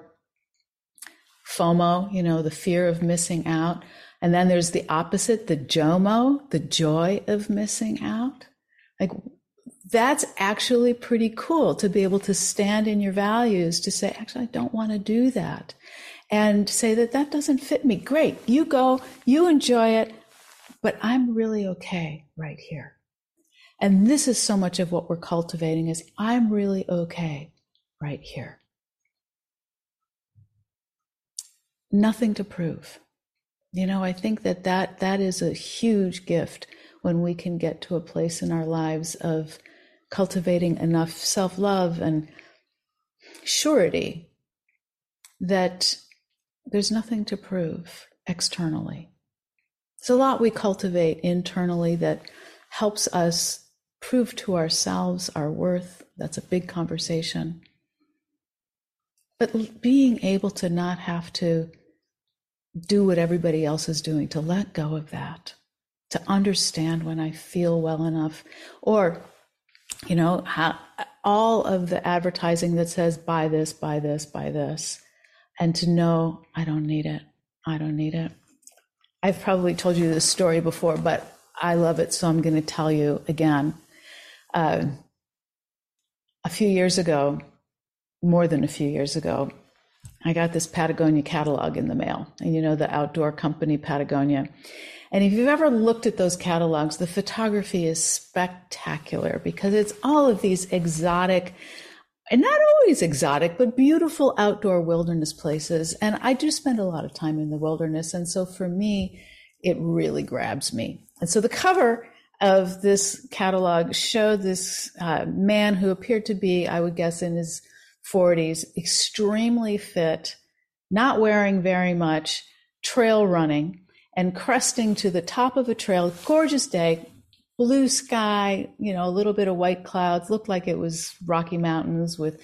Speaker 1: FOMO, the fear of missing out. And then there's the opposite, the JOMO, the joy of missing out. Like, that's actually pretty cool to be able to stand in your values, to say, actually, I don't want to do that. And say that doesn't fit me. Great. You go, you enjoy it, but I'm really okay right here. And this is so much of what we're cultivating, is I'm really okay right here. Nothing to prove. I think that is a huge gift when we can get to a place in our lives of cultivating enough self-love and surety that there's nothing to prove externally. There's a lot we cultivate internally that helps us prove to ourselves our worth. That's a big conversation. But being able to not have to do what everybody else is doing, to let go of that, to understand when I feel well enough, or, how all of the advertising that says, buy this, buy this, buy this, and to know I don't need it. I don't need it. I've probably told you this story before, but I love it, so I'm going to tell you again. A few years ago, more than a few years ago, I got this Patagonia catalog in the mail, and the outdoor company Patagonia. And if you've ever looked at those catalogs, the photography is spectacular because it's all of these exotic, and not always exotic, but beautiful outdoor wilderness places. And I do spend a lot of time in the wilderness. And so for me, it really grabs me. And so the cover of this catalog showed this man who appeared to be, I would guess, in his 40s, extremely fit, not wearing very much, trail running and cresting to the top of a trail, gorgeous day, blue sky, a little bit of white clouds, looked like it was Rocky Mountains with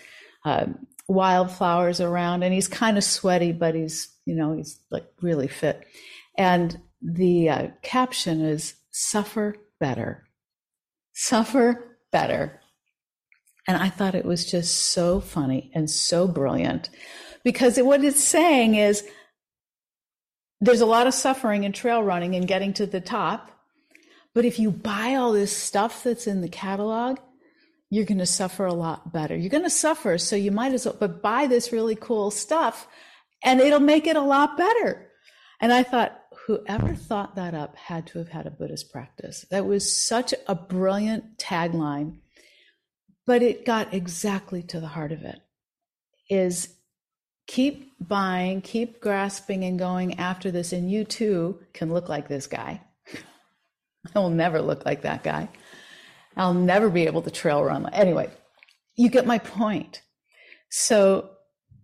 Speaker 1: wildflowers around. And he's kind of sweaty, but he's like really fit. And the caption is, suffer better, suffer better. And I thought it was just so funny and so brilliant because what it's saying is there's a lot of suffering in trail running and getting to the top. But if you buy all this stuff that's in the catalog, you're going to suffer a lot better. You're going to suffer, so you might as well, but buy this really cool stuff and it'll make it a lot better. And I thought, whoever thought that up had to have had a Buddhist practice. That was such a brilliant tagline, but it got exactly to the heart of it, is keep buying, keep grasping and going after this. And you too can look like this guy. I will never look like that guy. I'll never be able to trail run. Anyway, you get my point. So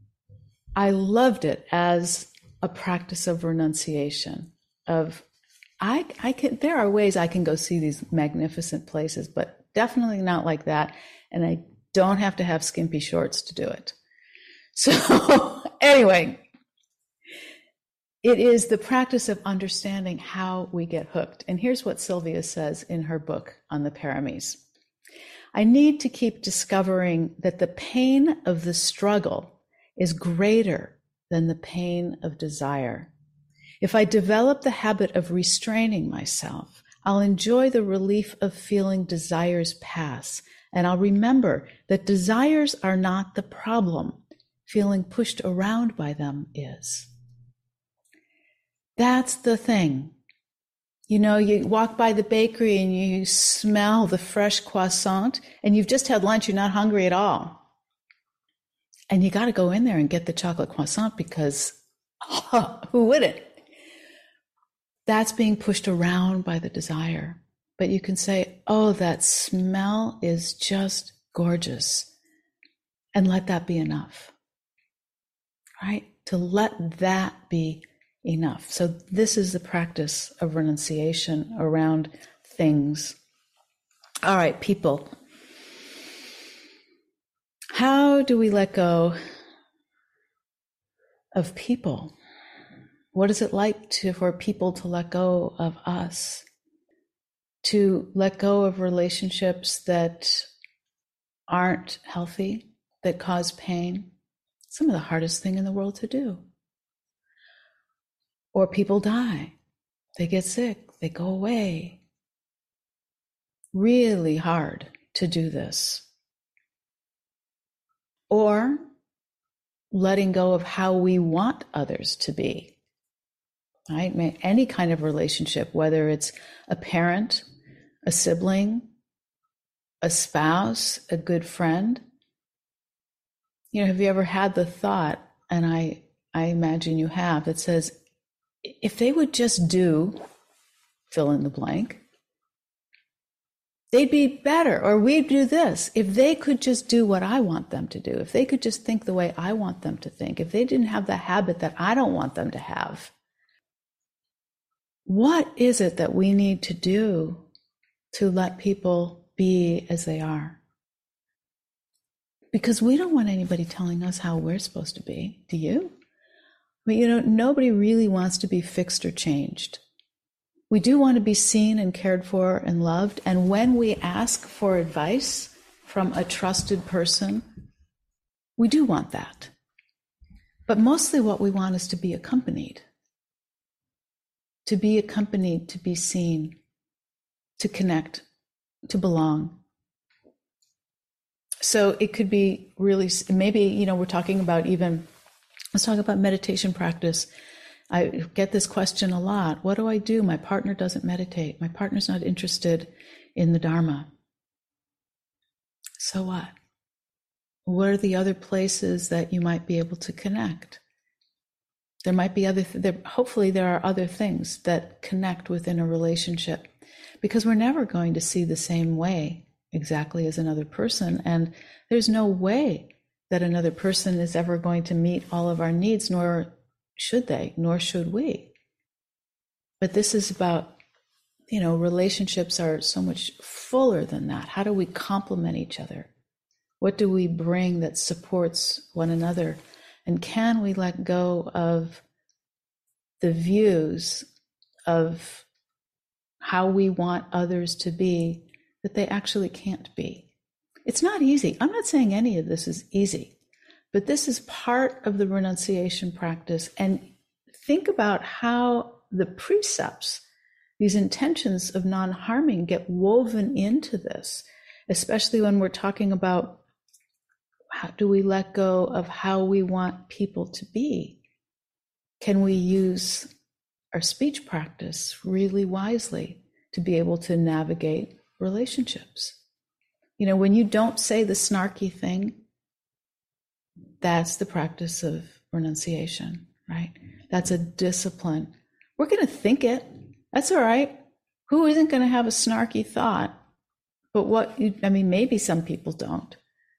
Speaker 1: I loved it as a practice of renunciation, of there are ways I can go see these magnificent places, but definitely not like that. And I don't have to have skimpy shorts to do it. So anyway, it is the practice of understanding how we get hooked. And here's what Sylvia says in her book on the paramis. I need to keep discovering that the pain of the struggle is greater than the pain of desire. If I develop the habit of restraining myself, I'll enjoy the relief of feeling desires pass, and I'll remember that desires are not the problem. Feeling pushed around by them is. That's the thing. You walk by the bakery and you smell the fresh croissant and you've just had lunch, you're not hungry at all. And you got to go in there and get the chocolate croissant because who wouldn't? That's being pushed around by the desire. But you can say, oh, that smell is just gorgeous. And let that be enough. Right? To let that be enough. So this is the practice of renunciation around things. All right, people. How do we let go of people? What is it like for people to let go of us? To let go of relationships that aren't healthy, that cause pain? Some of the hardest thing in the world to do. Or people die, they get sick, they go away. Really hard to do this. Or letting go of how we want others to be. Right? Any kind of relationship, whether it's a parent, a sibling, a spouse, a good friend. Have you ever had the thought, and I imagine you have, that says, if they would just do, fill in the blank, They'd be better, or we'd do this. If they could just do what I want them to do, if they could just think the way I want them to think, if they didn't have the habit that I don't want them to have, what is it that we need to do to let people be as they are? Because we don't want anybody telling us how we're supposed to be. Do you? But nobody really wants to be fixed or changed. We do want to be seen and cared for and loved. And when we ask for advice from a trusted person, we do want that. But mostly what we want is to be accompanied. To be accompanied, to be seen, to connect, to belong. So it could be really, maybe, we're talking about let's talk about meditation practice. I get this question a lot. What do I do? My partner doesn't meditate. My partner's not interested in the Dharma. So what? What are the other places that you might be able to connect? There might be hopefully there are other things that connect within a relationship, because we're never going to see the same way exactly as another person. And there's no way that another person is ever going to meet all of our needs, nor should they, nor should we. But this is about, relationships are so much fuller than that. How do we complement each other? What do we bring that supports one another? And can we let go of the views of how we want others to be that they actually can't be? It's not easy. I'm not saying any of this is easy. But this is part of the renunciation practice. And think about how the precepts, these intentions of non-harming, get woven into this, especially when we're talking about how do we let go of how we want people to be? Can we use our speech practice really wisely to be able to navigate relationships? When you don't say the snarky thing, that's the practice of renunciation, right? That's a discipline. We're going to think it. That's all right. Who isn't going to have a snarky thought? But maybe some people don't.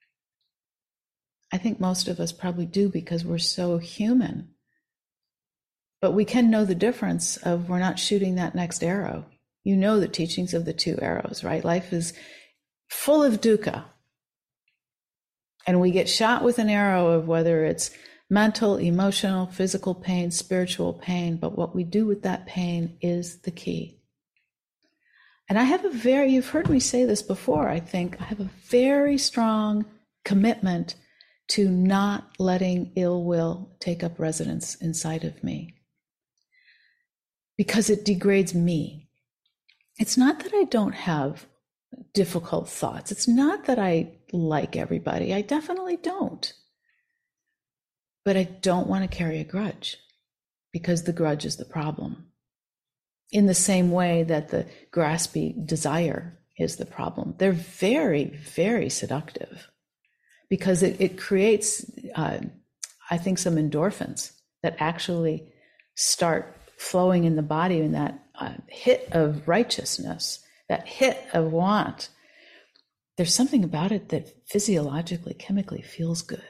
Speaker 1: I think most of us probably do, because we're so human. But we can know the difference of we're not shooting that next arrow. The teachings of the two arrows, right? Life is full of dukkha. And we get shot with an arrow of whether it's mental, emotional, physical pain, spiritual pain, but what we do with that pain is the key. And I have you've heard me say this before, I think, I have a very strong commitment to not letting ill will take up residence inside of me, because it degrades me. It's not that I don't have difficult thoughts. It's not that I like everybody. I definitely don't. But I don't want to carry a grudge, because the grudge is the problem. In the same way that the graspy desire is the problem. They're very, very seductive, because it creates, I think, some endorphins that actually start flowing in the body, in that hit of righteousness, that hit of want. There's something about it that physiologically, chemically feels good.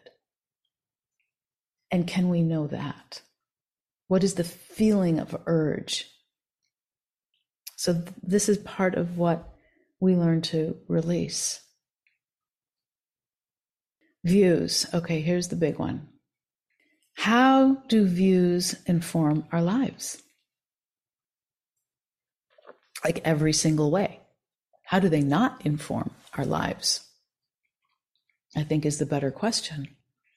Speaker 1: And can we know that? What is the feeling of urge? So this is part of what we learn to release. Views. Okay, here's the big one. How do views inform our lives? Like every single way. How do they not inform our lives? I think is the better question.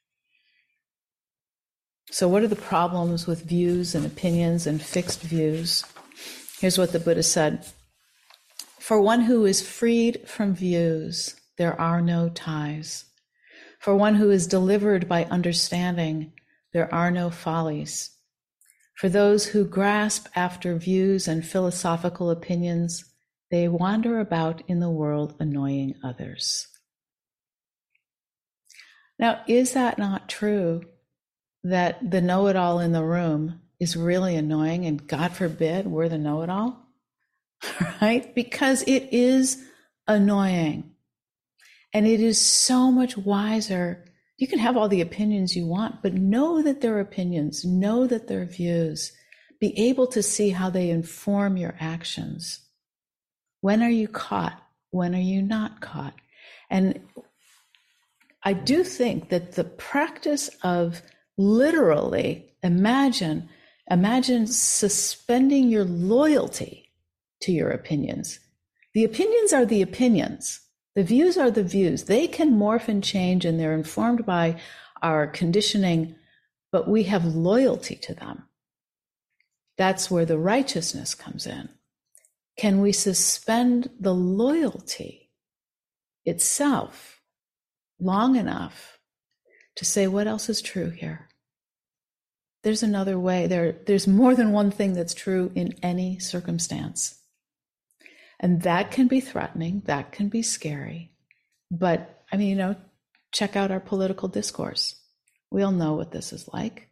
Speaker 1: So what are the problems with views and opinions and fixed views? Here's what the Buddha said. For one who is freed from views, there are no ties. For one who is delivered by understanding, there are no follies. For those who grasp after views and philosophical opinions, they wander about in the world annoying others. Now, is that not true, that the know-it-all in the room is really annoying, and God forbid we're the know-it-all, right? Because it is annoying. And it is so much wiser. You can have all the opinions you want, but know that they're opinions, know that they're views, be able to see how they inform your actions. When are you caught? When are you not caught? And I do think that the practice of literally imagine suspending your loyalty to your opinions. The opinions are the opinions. The views are the views. They can morph and change, and they're informed by our conditioning, but we have loyalty to them. That's where the righteousness comes in. Can we suspend the loyalty itself long enough to say, what else is true here? There's another way. There's more than one thing that's true in any circumstance. And that can be threatening, that can be scary. But I mean, check out our political discourse. We all know what this is like.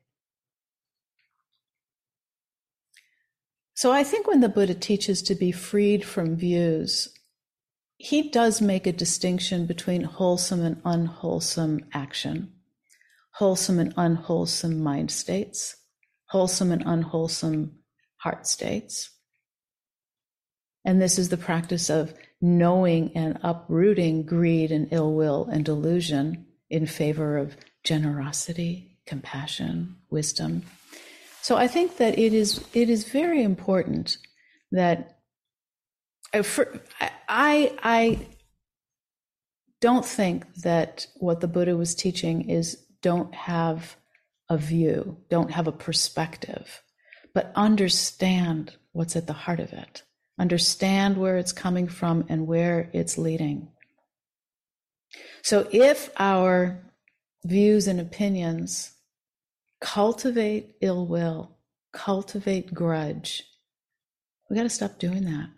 Speaker 1: So I think when the Buddha teaches to be freed from views, he does make a distinction between wholesome and unwholesome action, wholesome and unwholesome mind states, wholesome and unwholesome heart states. And this is the practice of knowing and uprooting greed and ill will and delusion in favor of generosity, compassion, wisdom. So I think that it is very important that I don't think that what the Buddha was teaching is don't have a view, don't have a perspective, but understand what's at the heart of it. Understand where it's coming from and where it's leading. So if our views and opinions cultivate ill will, cultivate grudge, we got to stop doing that.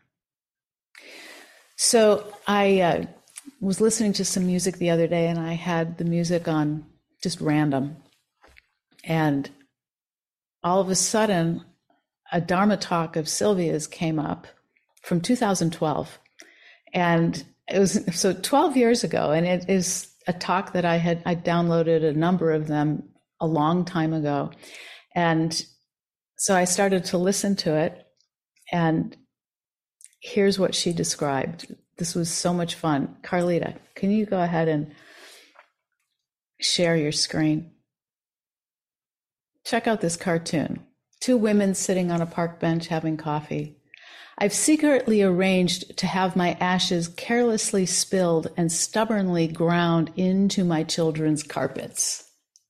Speaker 1: So I was listening to some music the other day, and I had the music on just random. And all of a sudden, a Dharma talk of Sylvia's came up from 2012. And it was so 12 years ago. And it is a talk that I downloaded a number of them a long time ago. And so I started to listen to it. And here's what she described. This was so much fun. Carlita, can you go ahead and share your screen? Check out this cartoon. Two women sitting on a park bench having coffee. I've secretly arranged to have my ashes carelessly spilled and stubbornly ground into my children's carpets.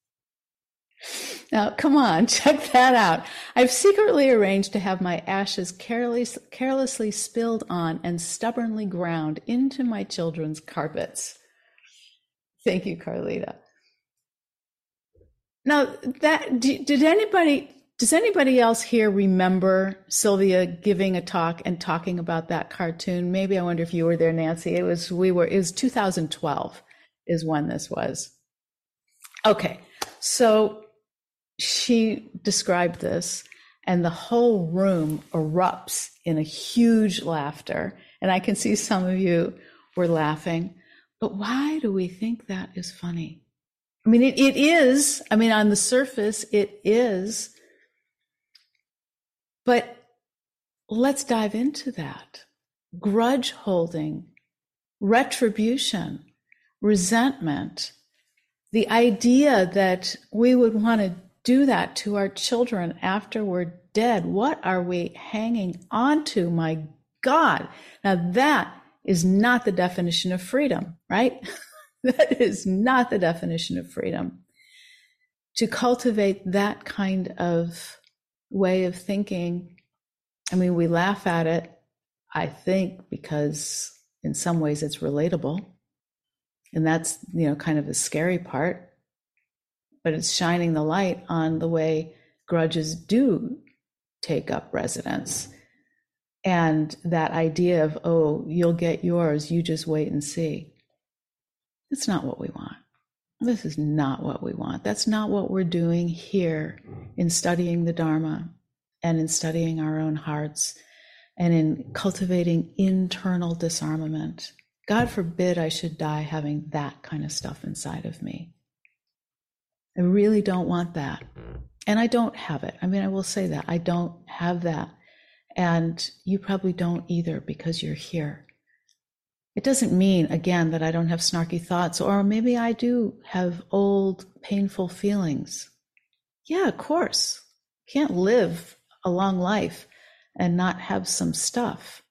Speaker 1: Now, come on, check that out. I've secretly arranged to have my ashes carelessly spilled on and stubbornly ground into my children's carpets. Thank you, Carlita. Now, does anybody else here remember Sylvia giving a talk and talking about that cartoon? Maybe I wonder if you were there, Nancy. It was 2012 is when this was. Okay, so she described this, and the whole room erupts in a huge laughter. And I can see some of you were laughing. But why do we think that is funny? I mean, it is. I mean, on the surface, it is. But let's dive into that. Grudge holding, retribution, resentment, the idea that we would want to do that to our children after we're dead. What are we hanging on to? My God. Now that is not the definition of freedom, right? That is not the definition of freedom. To cultivate that kind of way of thinking, I mean, we laugh at it, I think, because in some ways it's relatable. And that's, kind of the scary part. But it's shining the light on the way grudges do take up residence. And that idea of, oh, you'll get yours, you just wait and see. It's not what we want. This is not what we want. That's not what we're doing here in studying the Dharma and in studying our own hearts and in cultivating internal disarmament God forbid I should die having that kind of stuff inside of me. I really don't want that. And I don't have it. I mean, I will say that. I don't have that. And you probably don't either because you're here. It doesn't mean, again, that I don't have snarky thoughts, or maybe I do have old, painful feelings. Yeah, of course. Can't live a long life and not have some stuff.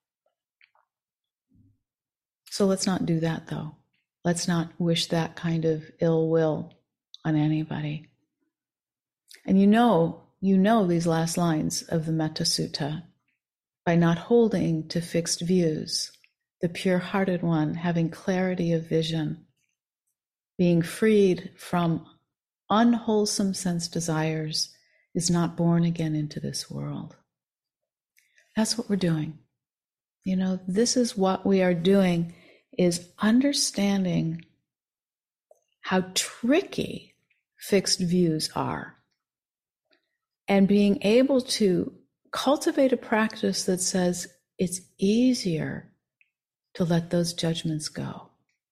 Speaker 1: So let's not do that, though. Let's not wish that kind of ill will on anybody. And you know these last lines of the Metta Sutta. By not holding to fixed views, the pure-hearted one having clarity of vision, being freed from unwholesome sense desires, is not born again into this world. That's what we're doing. This is what we are doing, is understanding how tricky fixed views are and being able to cultivate a practice that says it's easier to let those judgments go.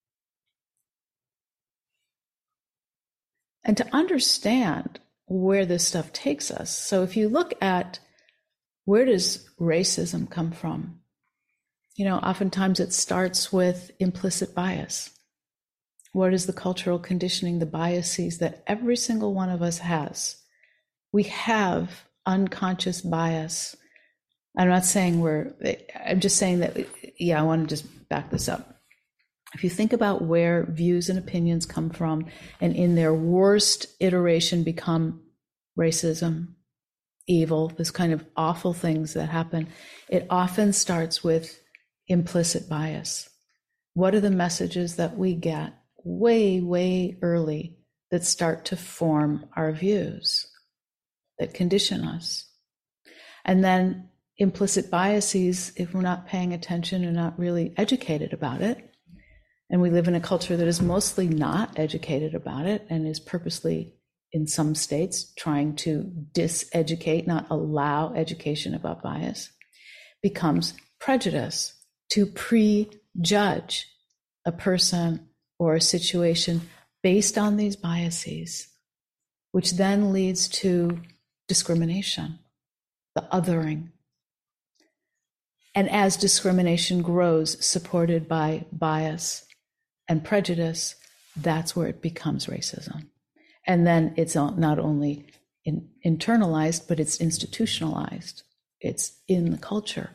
Speaker 1: And to understand where this stuff takes us. So if you look at where does racism come from? Oftentimes it starts with implicit bias. What is the cultural conditioning, the biases that every single one of us has? We have unconscious bias. I'm not saying I'm just saying that, I want to just back this up. If you think about where views and opinions come from, and in their worst iteration become racism, evil, this kind of awful things that happen, it often starts with implicit bias. What are the messages that we get way, way early that start to form our views, that condition us? And then implicit biases, if we're not paying attention and not really educated about it, and we live in a culture that is mostly not educated about it and is purposely, in some states, trying to diseducate, not allow education about bias, becomes prejudice, to prejudge a person or a situation based on these biases, which then leads to discrimination, the othering. And as discrimination grows, supported by bias and prejudice, that's where it becomes racism. And then it's not only internalized, but it's institutionalized. It's in the culture.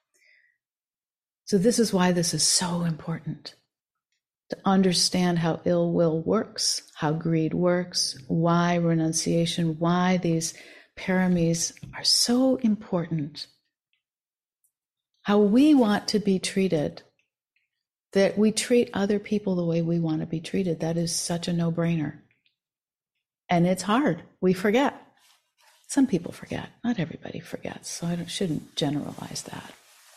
Speaker 1: So this is why this is so important, to understand how ill will works, how greed works, why renunciation, why these paramis are so important, how we want to be treated, that we treat other people the way we want to be treated. That is such a no-brainer. And it's hard. We forget. Some people forget. Not everybody forgets, so I shouldn't generalize that.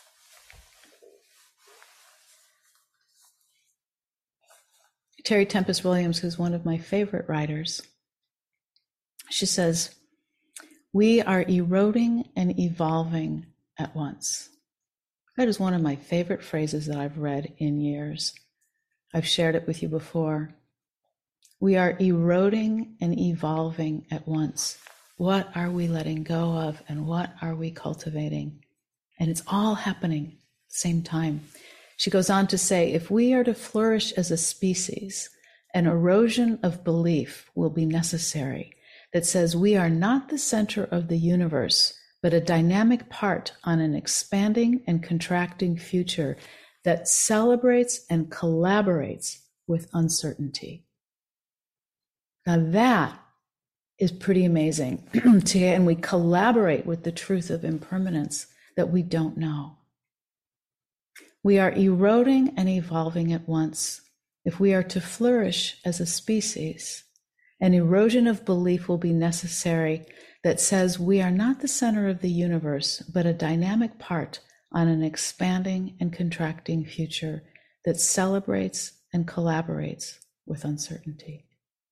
Speaker 1: Terry Tempest Williams, who's one of my favorite writers, she says, "We are eroding and evolving at once." That is one of my favorite phrases that I've read in years. I've shared it with you before. We are eroding and evolving at once. What are we letting go of, and what are we cultivating? And it's all happening at the same time. She goes on to say, if we are to flourish as a species, an erosion of belief will be necessary that says we are not the center of the universe, but a dynamic part on an expanding and contracting future that celebrates and collaborates with uncertainty. Now that is pretty amazing. And we collaborate with the truth of impermanence that we don't know. We are eroding and evolving at once. If we are to flourish as a species, an erosion of belief will be necessary that says we are not the center of the universe, but a dynamic part on an expanding and contracting future that celebrates and collaborates with uncertainty.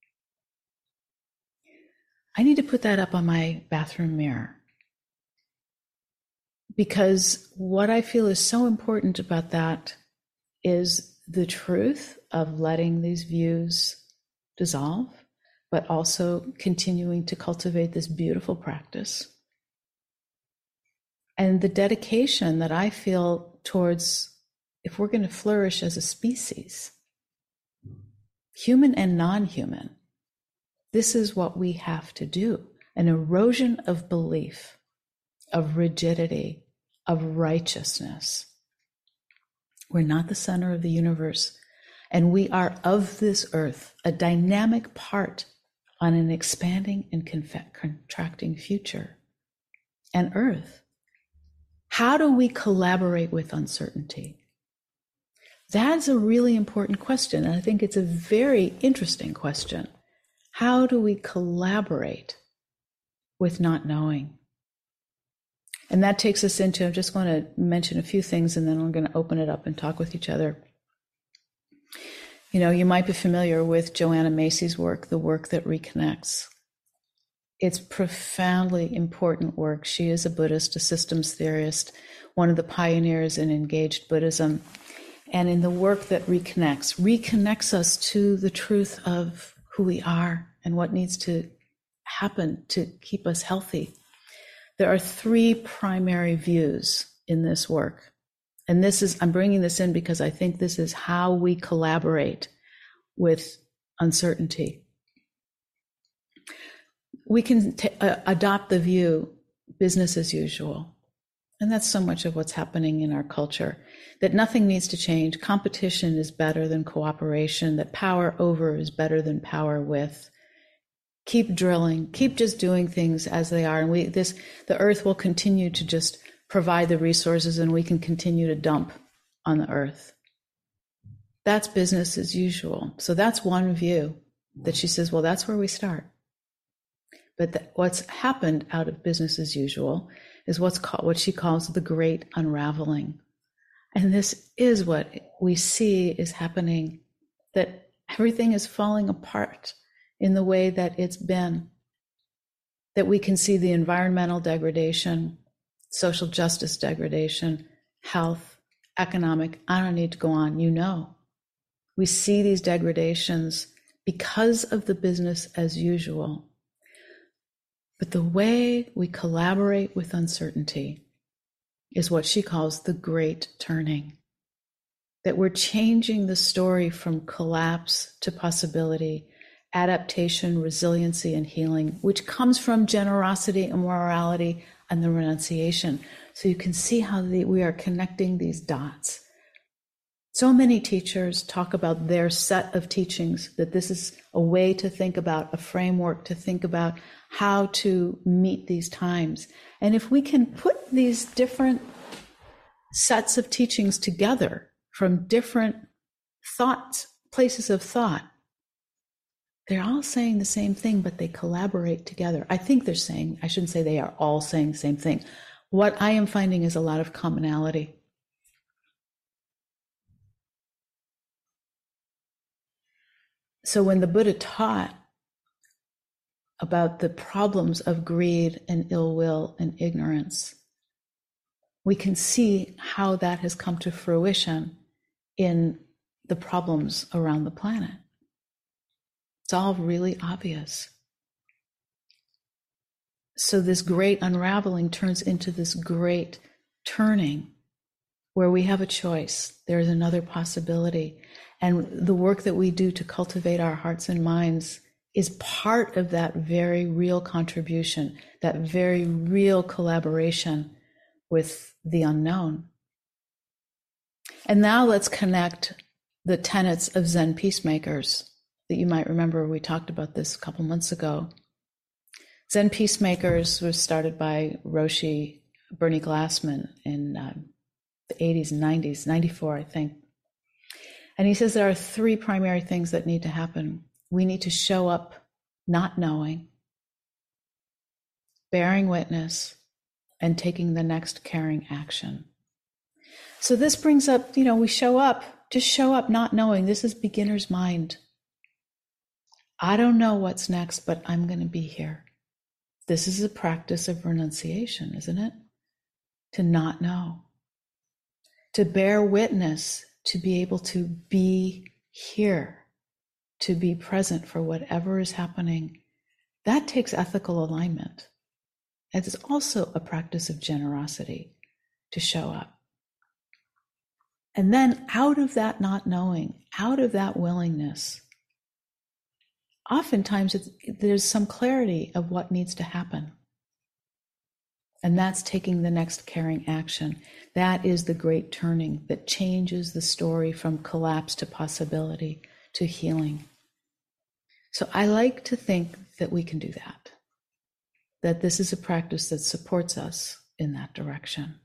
Speaker 1: I need to put that up on my bathroom mirror, because what I feel is so important about that is the truth of letting these views dissolve, but also continuing to cultivate this beautiful practice. And the dedication that I feel towards, if we're going to flourish as a species, human and non-human, this is what we have to do. An erosion of belief, of rigidity, of righteousness. We're not the center of the universe, and we are of this earth, a dynamic part on an expanding and contracting future. And earth, how do we collaborate with uncertainty? That's a really important question, and I think it's a very interesting question. How do we collaborate with not knowing? And that takes us into, I just want to mention a few things, and then we're going to open it up and talk with each other. You know, you might be familiar with Joanna Macy's work, The Work That Reconnects. It's profoundly important work. She is a Buddhist, a systems theorist, one of the pioneers in engaged Buddhism. And in The Work That reconnects us to the truth of who we are and what needs to happen to keep us healthy. There are three primary views in this work. And I'm bringing this in because I think this is how we collaborate with uncertainty. We can adopt the view business as usual. And that's so much of what's happening in our culture, that nothing needs to change. Competition is better than cooperation, that power over is better than power with. Keep drilling, keep just doing things as they are. And the earth will continue to just provide the resources, and we can continue to dump on the earth. That's business as usual. So that's one view that she says, well, that's where we start. But what's happened out of business as usual is what she calls the great unraveling. And this is what we see is happening, that everything is falling apart in the way that it's been, that we can see the environmental degradation, social justice degradation, health, economic, I don't need to go on, you know. We see these degradations because of the business as usual. But the way we collaborate with uncertainty is what she calls the great turning. That we're changing the story from collapse to possibility, adaptation, resiliency, and healing, which comes from generosity and morality and the renunciation. So you can see how we are connecting these dots. So many teachers talk about their set of teachings, that this is a way to think about, a framework to think about how to meet these times. And if we can put these different sets of teachings together from different thoughts, places of thought, they're all saying the same thing, but they collaborate together. I think they're saying, I shouldn't say they are all saying the same thing. What I am finding is a lot of commonality. So when the Buddha taught about the problems of greed and ill will and ignorance, we can see how that has come to fruition in the problems around the planet. It's all really obvious. So this great unraveling turns into this great turning where we have a choice. There's another possibility. And the work that we do to cultivate our hearts and minds is part of that very real contribution, that very real collaboration with the unknown. And now let's connect the tenets of Zen peacemakers that you might remember. We talked about this a couple months ago. Zen peacemakers was started by Roshi Bernie Glassman in the 80s and 90s, 94, I think. And he says there are three primary things that need to happen. We need to show up not knowing, bearing witness, and taking the next caring action. So this brings up, we show up, just show up not knowing. This is beginner's mind. I don't know what's next, but I'm going to be here. This is a practice of renunciation, isn't it? To not know. To bear witness to be able to be here, to be present for whatever is happening, that takes ethical alignment. It is also a practice of generosity to show up. And then out of that not knowing, out of that willingness, oftentimes there's some clarity of what needs to happen. And that's taking the next caring action. That is the great turning that changes the story from collapse to possibility to healing. So I like to think that we can do that this is a practice that supports us in that direction.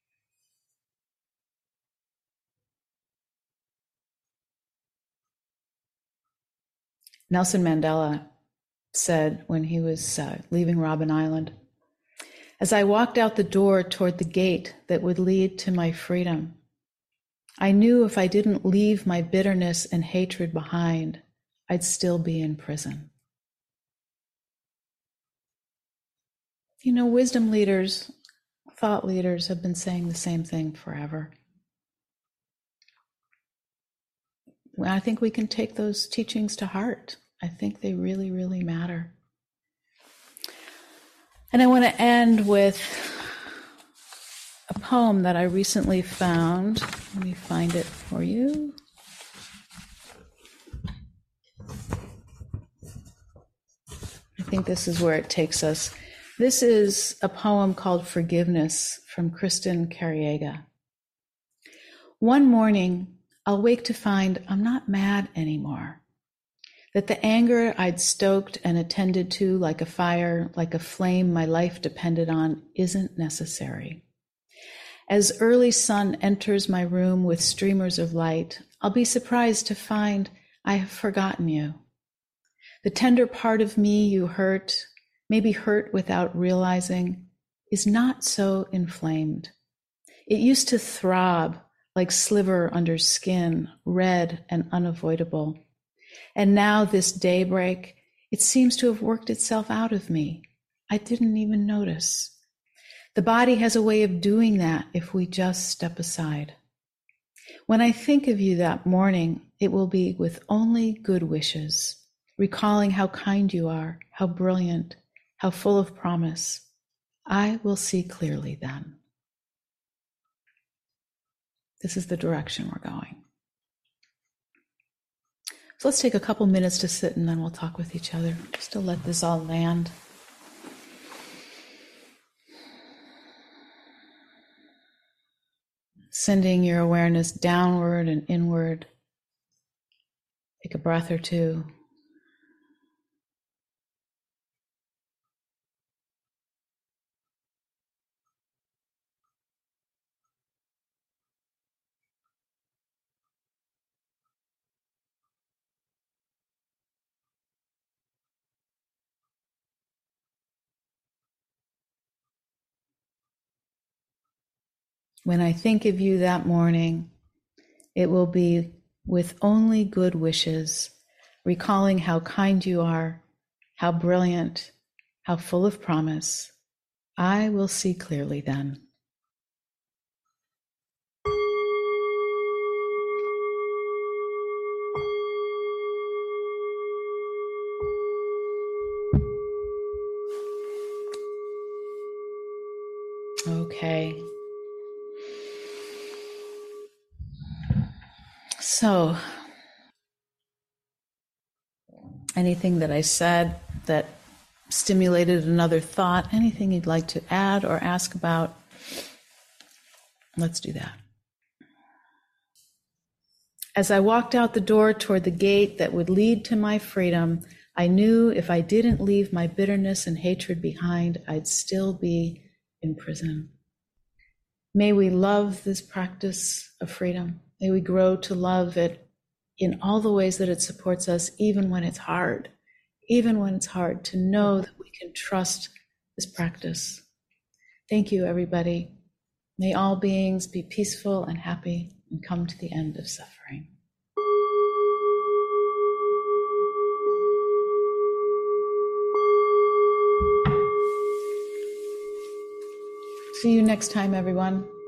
Speaker 1: Nelson Mandela said when he was leaving Robben Island, "As I walked out the door toward the gate that would lead to my freedom, I knew if I didn't leave my bitterness and hatred behind, I'd still be in prison." You know, wisdom leaders, thought leaders have been saying the same thing forever. I think we can take those teachings to heart. I think they really, really matter. And I want to end with a poem that I recently found. Let me find it for you. I think this is where it takes us. This is a poem called Forgiveness from Kristen Cariega. One morning, I'll wake to find I'm not mad anymore. That the anger I'd stoked and attended to like a fire, like a flame my life depended on, isn't necessary. As early sun enters my room with streamers of light, I'll be surprised to find I have forgotten you. The tender part of me you hurt, maybe hurt without realizing, is not so inflamed. It used to throb like sliver under skin, red and unavoidable. And now this daybreak, it seems to have worked itself out of me. I didn't even notice. The body has a way of doing that if we just step aside. When I think of you that morning, it will be with only good wishes, recalling how kind you are, how brilliant, how full of promise. I will see clearly then. This is the direction we're going. So let's take a couple minutes to sit and then we'll talk with each other, just to let this all land. Sending your awareness downward and inward. Take a breath or two. When I think of you that morning, it will be with only good wishes, recalling how kind you are, how brilliant, how full of promise. I will see clearly then. Okay. So, anything that I said that stimulated another thought, anything you'd like to add or ask about, let's do that. As I walked out the door toward the gate that would lead to my freedom, I knew if I didn't leave my bitterness and hatred behind, I'd still be in prison. May we love this practice of freedom. May we grow to love it in all the ways that it supports us, even when it's hard, to know that we can trust this practice. Thank you, everybody. May all beings be peaceful and happy and come to the end of suffering. See you next time, everyone.